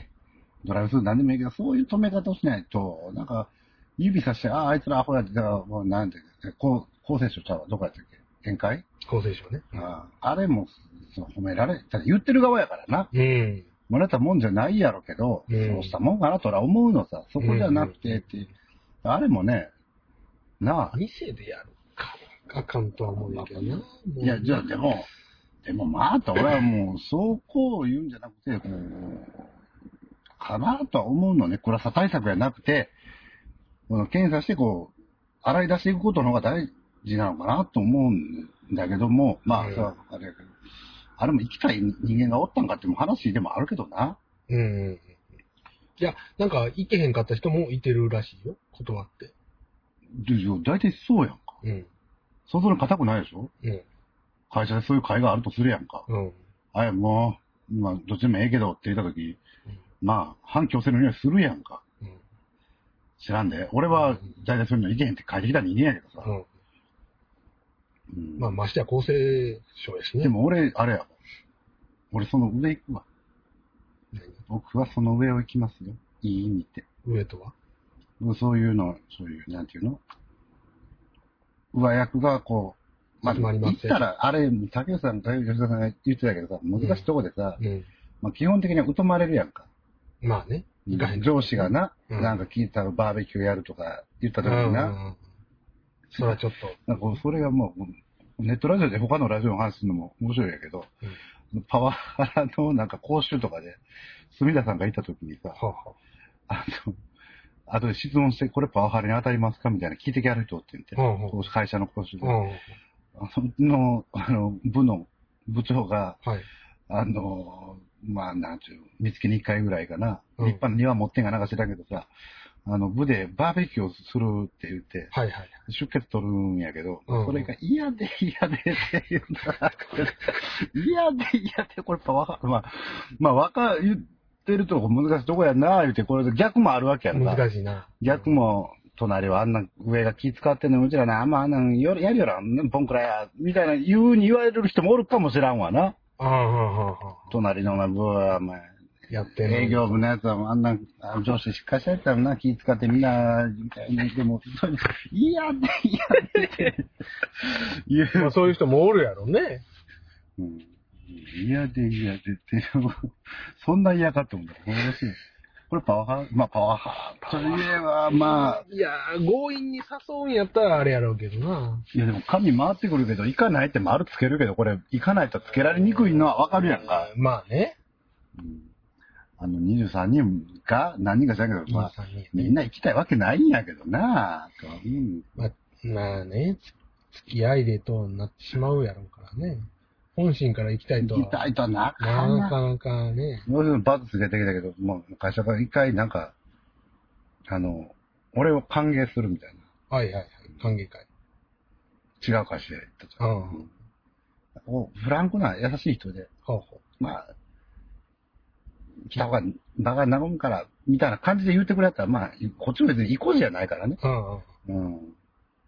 ドライブスルーなんでもいいけど、そういう止め方をしないと、なんか、指さして、ああ、あいつらアホやって、だからもうなんて、こう、厚生省ちゃうわ、どこやったっけ限界厚生省ね。 ああ、あれも、その褒められ、ただ言ってる側やからな。 うん。 もらったもんじゃないやろけど、 うんそうしたもんかなとは思うのさ、そこじゃなくてって、うん、あれもね、なあ。 店でやるか、あかんとは思うんだけどな。 いや、じゃあでも、でもまた俺はもう、そうこう言うんじゃなくて、こう、かなとは思うのね。暗さ対策じゃなくて、この検査してこう、洗い出していくことの方が大事なのかなと思うんだけども、まあ、うん、さ、あれやけど、あれも生きたい人間がおったんかっていう話でもあるけどな。 うん。いや、なんか、行けへんかった人もいてるらしいよ。断って。 大体そうやんか。 うん。 想像の固くないでしょ。 うん。 会社でそういう会があるとするやんか。 うん。 あれ、もう、まあ、どっちでもええけどって言ったとき、うん、まあ、反強制の匂いするやんか。うん。知らんで。俺は、大体そういうのいけへんって書いてきた人間やけどさ。うん。 うん、まあ、ましてや厚生省やしね。 でも俺、あれや。俺その上行くわ。僕はその上を行きますよ。いい意味で。 上とはそういうの、そういう、なんていうの上役がこう、まあ、言ったら、あれ、竹内さん、竹内さんが言ってたけどさ、難しいとこでさ、うんうん、まあ、基本的には疎まれるやんか。 まあね。 上司がな、うん、なんか聞いたらバーベキューやるとか言った時にな、うんうん、 それはちょっと。 なんかそれがもう、ネットラジオで他のラジオの話するのも面白いやけど、うん、パワハラのなんか講習とかで、住田さんがいた時にさ、ははあの、あとで質問して、これパワハラに当たりますかみたいな聞いてきある人って言って、うんうん、会社の講習で、うんうん、その、あの、部の部長が、はい、あの、まあ、なんちゅう、見つけに一回ぐらいかな、うん、立派な庭持ってんがなんかしてたけどさ、あの、部でバーベキューをするって言って、はいはい、出血取るんやけど、うんうん、それが嫌で嫌でって言うんだ嫌で嫌で、これパワハラ、まあ、まあ、わか、言ってるとこ難しいとこやな、言うて、これ逆もあるわけやんか。 難しいな。 逆も、隣はあんな上が気使ってんのうちらな、あんまあんなんやるよら、ポンくらいや、みたいな言うに言われる人もおるかもしらんわな。ああ、ああ、隣のお前部は、お前、やってんの営業部のやつはあんな上司しっかりしやったらな、気使ってみんな、みたいな、でも、それ、嫌で嫌でって言う。 まあそういう人もおるやろね。 うん。嫌で嫌でって、そんな嫌かって思う。面白い。これパワハラ、まあパワハラといえば、まあ。 いや、強引に誘うんやったらあれやろうけどな。 いやでも紙回ってくるけど、行かないって丸つけるけど、これ、行かないとつけられにくいのはわかるやんか。 まあね。 うん、あの、にじゅうさんにんか何人か知らんけど、まあ、みんな行きたいわけないんやけどなと、うん、 まあ、まあね、付き合いでとなってしまうやろうからね。本心から行きたいとは。 行きたいとはなかなかなかね。 もうバツつけてきたけど、もう会社から一回なんか、あの、俺を歓迎するみたいな。 はいはいはい。歓迎会。 違う会社で行ったじゃん。うん、フランクな優しい人で。ほうほうまあ、来た方が場が和むから、みたいな感じで言ってくれたら、まあ、こっちも別に意固地じゃないからね。うんうん。うん。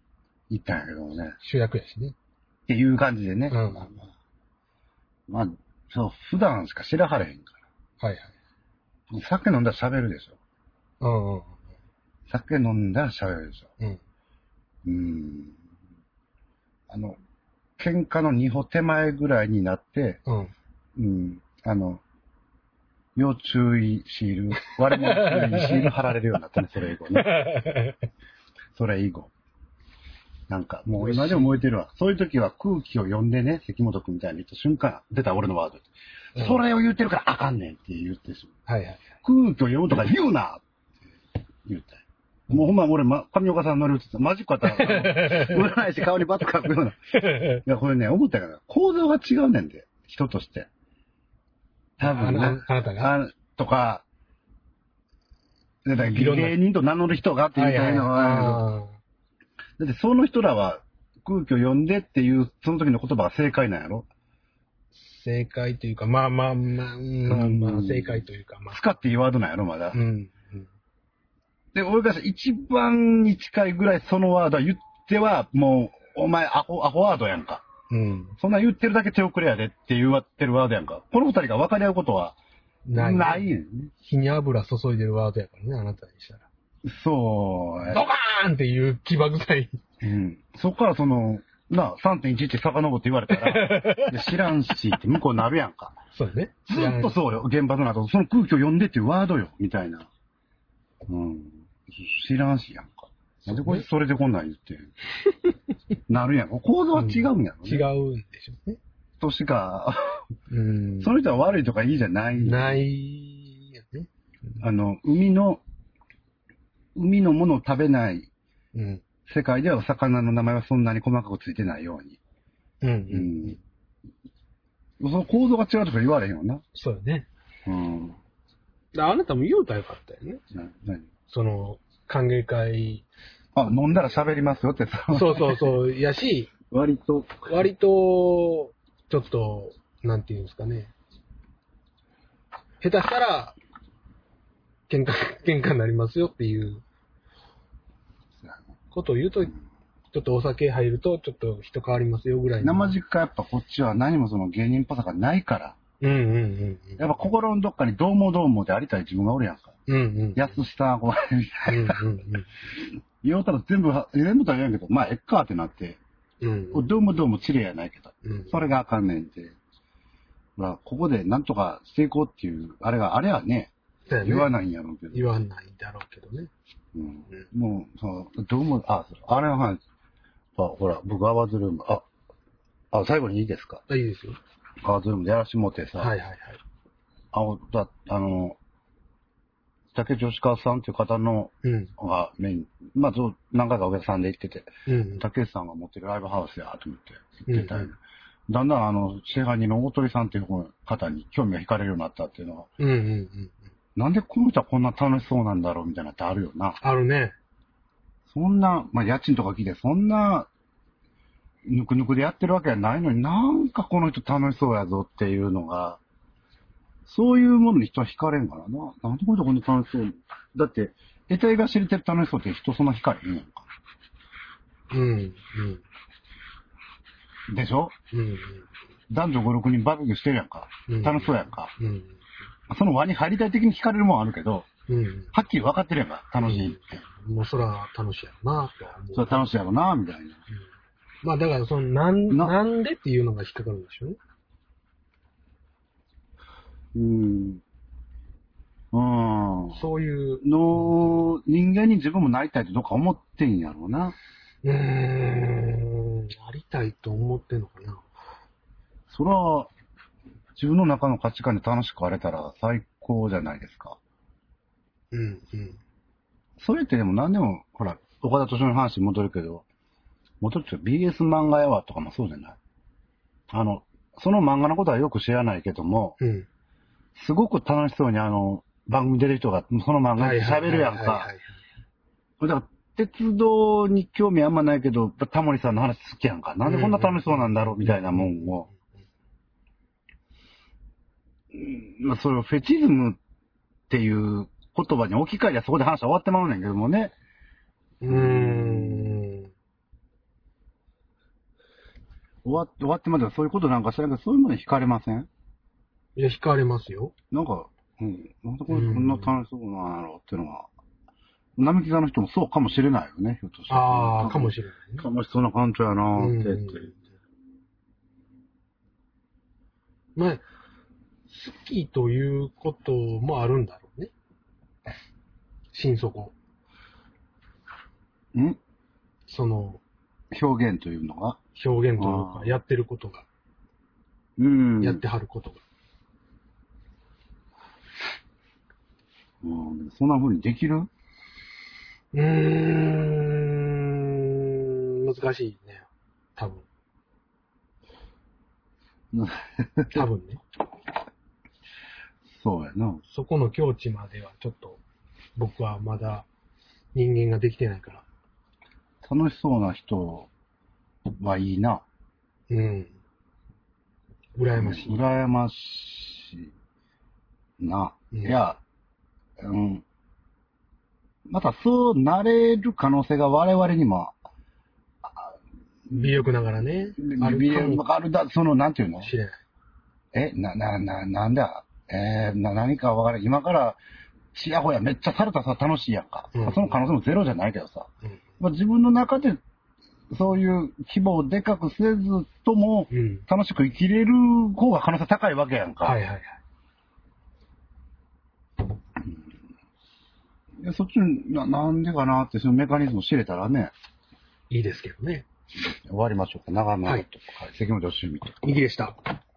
行ったんやけどもね。 主役やしね。 っていう感じでね。 うん。 まあ、そう、普段しか知らはれへんから。 はいはい。 酒飲んだら喋るでしょ。 うんうん。 酒飲んだら喋るでしょ。 うん。 うーん。あの、喧嘩の二歩手前ぐらいになって、 うん。 うん。あの、要注意シール、割れ物注意シール貼られるようになったね、それ以後ね。それ以後。なんか、もう今でも燃えてるわ。そういう時は空気を読んでね、関本君みたいに言った瞬間、出た俺のワード。うん、それを言ってるからあかんねんって言ってしまう。はいはい。空気を読むとか言うなって言ったよ。もうほんま俺、ま、上岡さん乗り移ってマジックあったら、占い師顔にバッと書くような。いや、これね、思ったから、構造が違うねんで、人として。多分ね。あ, あなたがあとか、だ芸人と名乗る人がっていうのは、だってその人らは空気を読んでっていう、その時の言葉が正解なんやろ？ 正解というか、まあまあまあ、まあまあ、正解というか、まあ。 使っていいワードなんやろ、まだ。 うん。 で、俺が一番に近いぐらいそのワードは言っては、もう、お前アホ、アホワードやんか。うん。そんな言ってるだけ手遅れやでって言わってるワードやんか。この二人が分かり合うことは、ない。ないね。 火に油注いでるワードやからね、あなたにしたら。 そう。 ドカーンっていう起爆剤。 うん。そっからその、な、さんてんいちいち 遡って言われたら、知らんしって向こうなるやんか。 そうね。 ずっとそうよ、原発の後、その空気を読んでっていうワードよ、みたいな。うん。知らんしやんか。なんでこれそれでこんなん言って。なるやん。構造は違うんやろね。 違うんでしょうね。 としか、 うん。 その人は悪いとかいいじゃない。 ないよね。 あの、海の、海のものを食べない。うん。世界ではお魚の名前はそんなに細かくついてないように。うんうん。うん、その構造が違うとか言われへんよな。 そうよね。 うん。 あなたも言うたらよかったよね。 な、何？その、歓迎会。 あ、飲んだら喋りますよってさ。 そうそうそう。やし、 割と。 割と、ちょっと、なんていうんですかね。下手したら、喧嘩、喧嘩になりますよっていう。ことを言うと、ちょっとお酒入ると、ちょっと人変わりますよぐらいの。 生実家やっぱこっちは何もその芸人っぽさがないから。 うんうんうん、うん。 やっぱ心のどっかにどうもどうもでありたい自分がおるやんか。 うんうん。 安下憧れみたいな。うんうんうん。言うたら全部、全部とは言わんけど、まあ、えっかってなって。うん、うん。どうもどうもチレやないけど。うん。それがあかんねんて。まあ、ここでなんとかしていこうっていう、あれが、あれはね、ね言わないんやろうけど。 言わないだろうけどね。 うん。もう、そう、どうも、あ、あれは、はい、ほら、僕、アワーズルーム、あ、あ、最後にいいですか？ いいですよ。 アワーズルームでやらしてもってさ。 はいはいはい。 あ、だ、あの、竹女子川さんっていう方の、うん、がメイン、まあ、何回かお客さんで行ってて、うん、竹内さんが持ってるライブハウスやと思って行ってた、うんうん、だんだんあの、支配人の大鳥さんっていう方に興味が惹かれるようになったっていうのは、うんうんうん、なんでこの人はこんな楽しそうなんだろうみたいなってあるよな。 あるね。 そんな、まあ、家賃とか聞いて、そんな、ぬくぬくでやってるわけはないのになんかこの人楽しそうやぞっていうのが、そういうものに人は惹かれんからな。なんでこの人こんな楽しそう。だって、得体が知れてる楽しそうって人そんな惹かれんやんか。うん、うん。でしょ？うん、うん。男女ご、ろくにんバーベキューしてるやんか。うん、楽しそうやんか。うん。その輪に入りたい的に惹かれるもんあるけど、うん。はっきり分かってるやんか。楽しいって。 うん、もうそら楽しいやろなと思う。 それ楽しいやろなみたいな。うん。 まあだからその、なん、な、なんでっていうのが引っかかるんでしょうね。うん。うん。そういうの、人間に自分もなりたいってどっか思ってんやろうな。うーん。なりたいと思ってんのかな。それは、自分の中の価値観で楽しくあれたら最高じゃないですか。うん、うん。それってでも何でも、ほら、岡田敏夫の話に戻るけど、戻ると ビーエス 漫画やわとかもそうじゃない？あの、その漫画のことはよく知らないけども、うん。すごく楽しそうにあの、番組出る人がその漫画で喋るやんか。だから、鉄道に興味あんまないけど、タモリさんの話好きやんか。なんでこんな楽しそうなんだろうみたいなもんを。まあ、それをフェチズムっていう言葉に置き換えりゃそこで話は終わってまうねんけどもね。うーん。 終わって、終わってまではそういうことなんか知らんけど、そういうものに惹かれません？ いや、惹かれますよ。 なんか、うん。なんでこれこんな楽しそうなんやろっていうのは、並木座の人もそうかもしれないよね、ひょっとしたら。 ああ、かもしれない、 ね。楽しそうな感じやなーって、って。 まあ、好きということもあるんだろうね。心底。 んその、 表現というのが表現というか、やってることが。 うん。 やってはることが。 うん、そんな風にできる？ うーん、難しいね。多分。多分ね。 そうやな。 そこの境地まではちょっと、僕はまだ人間ができてないから。 楽しそうな人はいいな。 うん。羨ましい。 羨ましいな。うん、いや、うん。またそうなれる可能性が我々にも、 微力ながらね。 あるかも。あるだ、その、なんていうの？ 知れない。 え、な、な、な、なんだえー、な、何かわからん。今から、ちやほやめっちゃされたさ楽しいやんか。うん、その可能性もゼロじゃないけどさ。うん、まあ、自分の中で、そういう規模をでかくせずとも、楽しく生きれる方が可能性高いわけやんか。 はいはいはい。 うん、そっちな、なんでかなって、そのメカニズムを知れたらね。 いいですけどね。 終わりましょうか。長々と。はい。関本趣味。 右でした。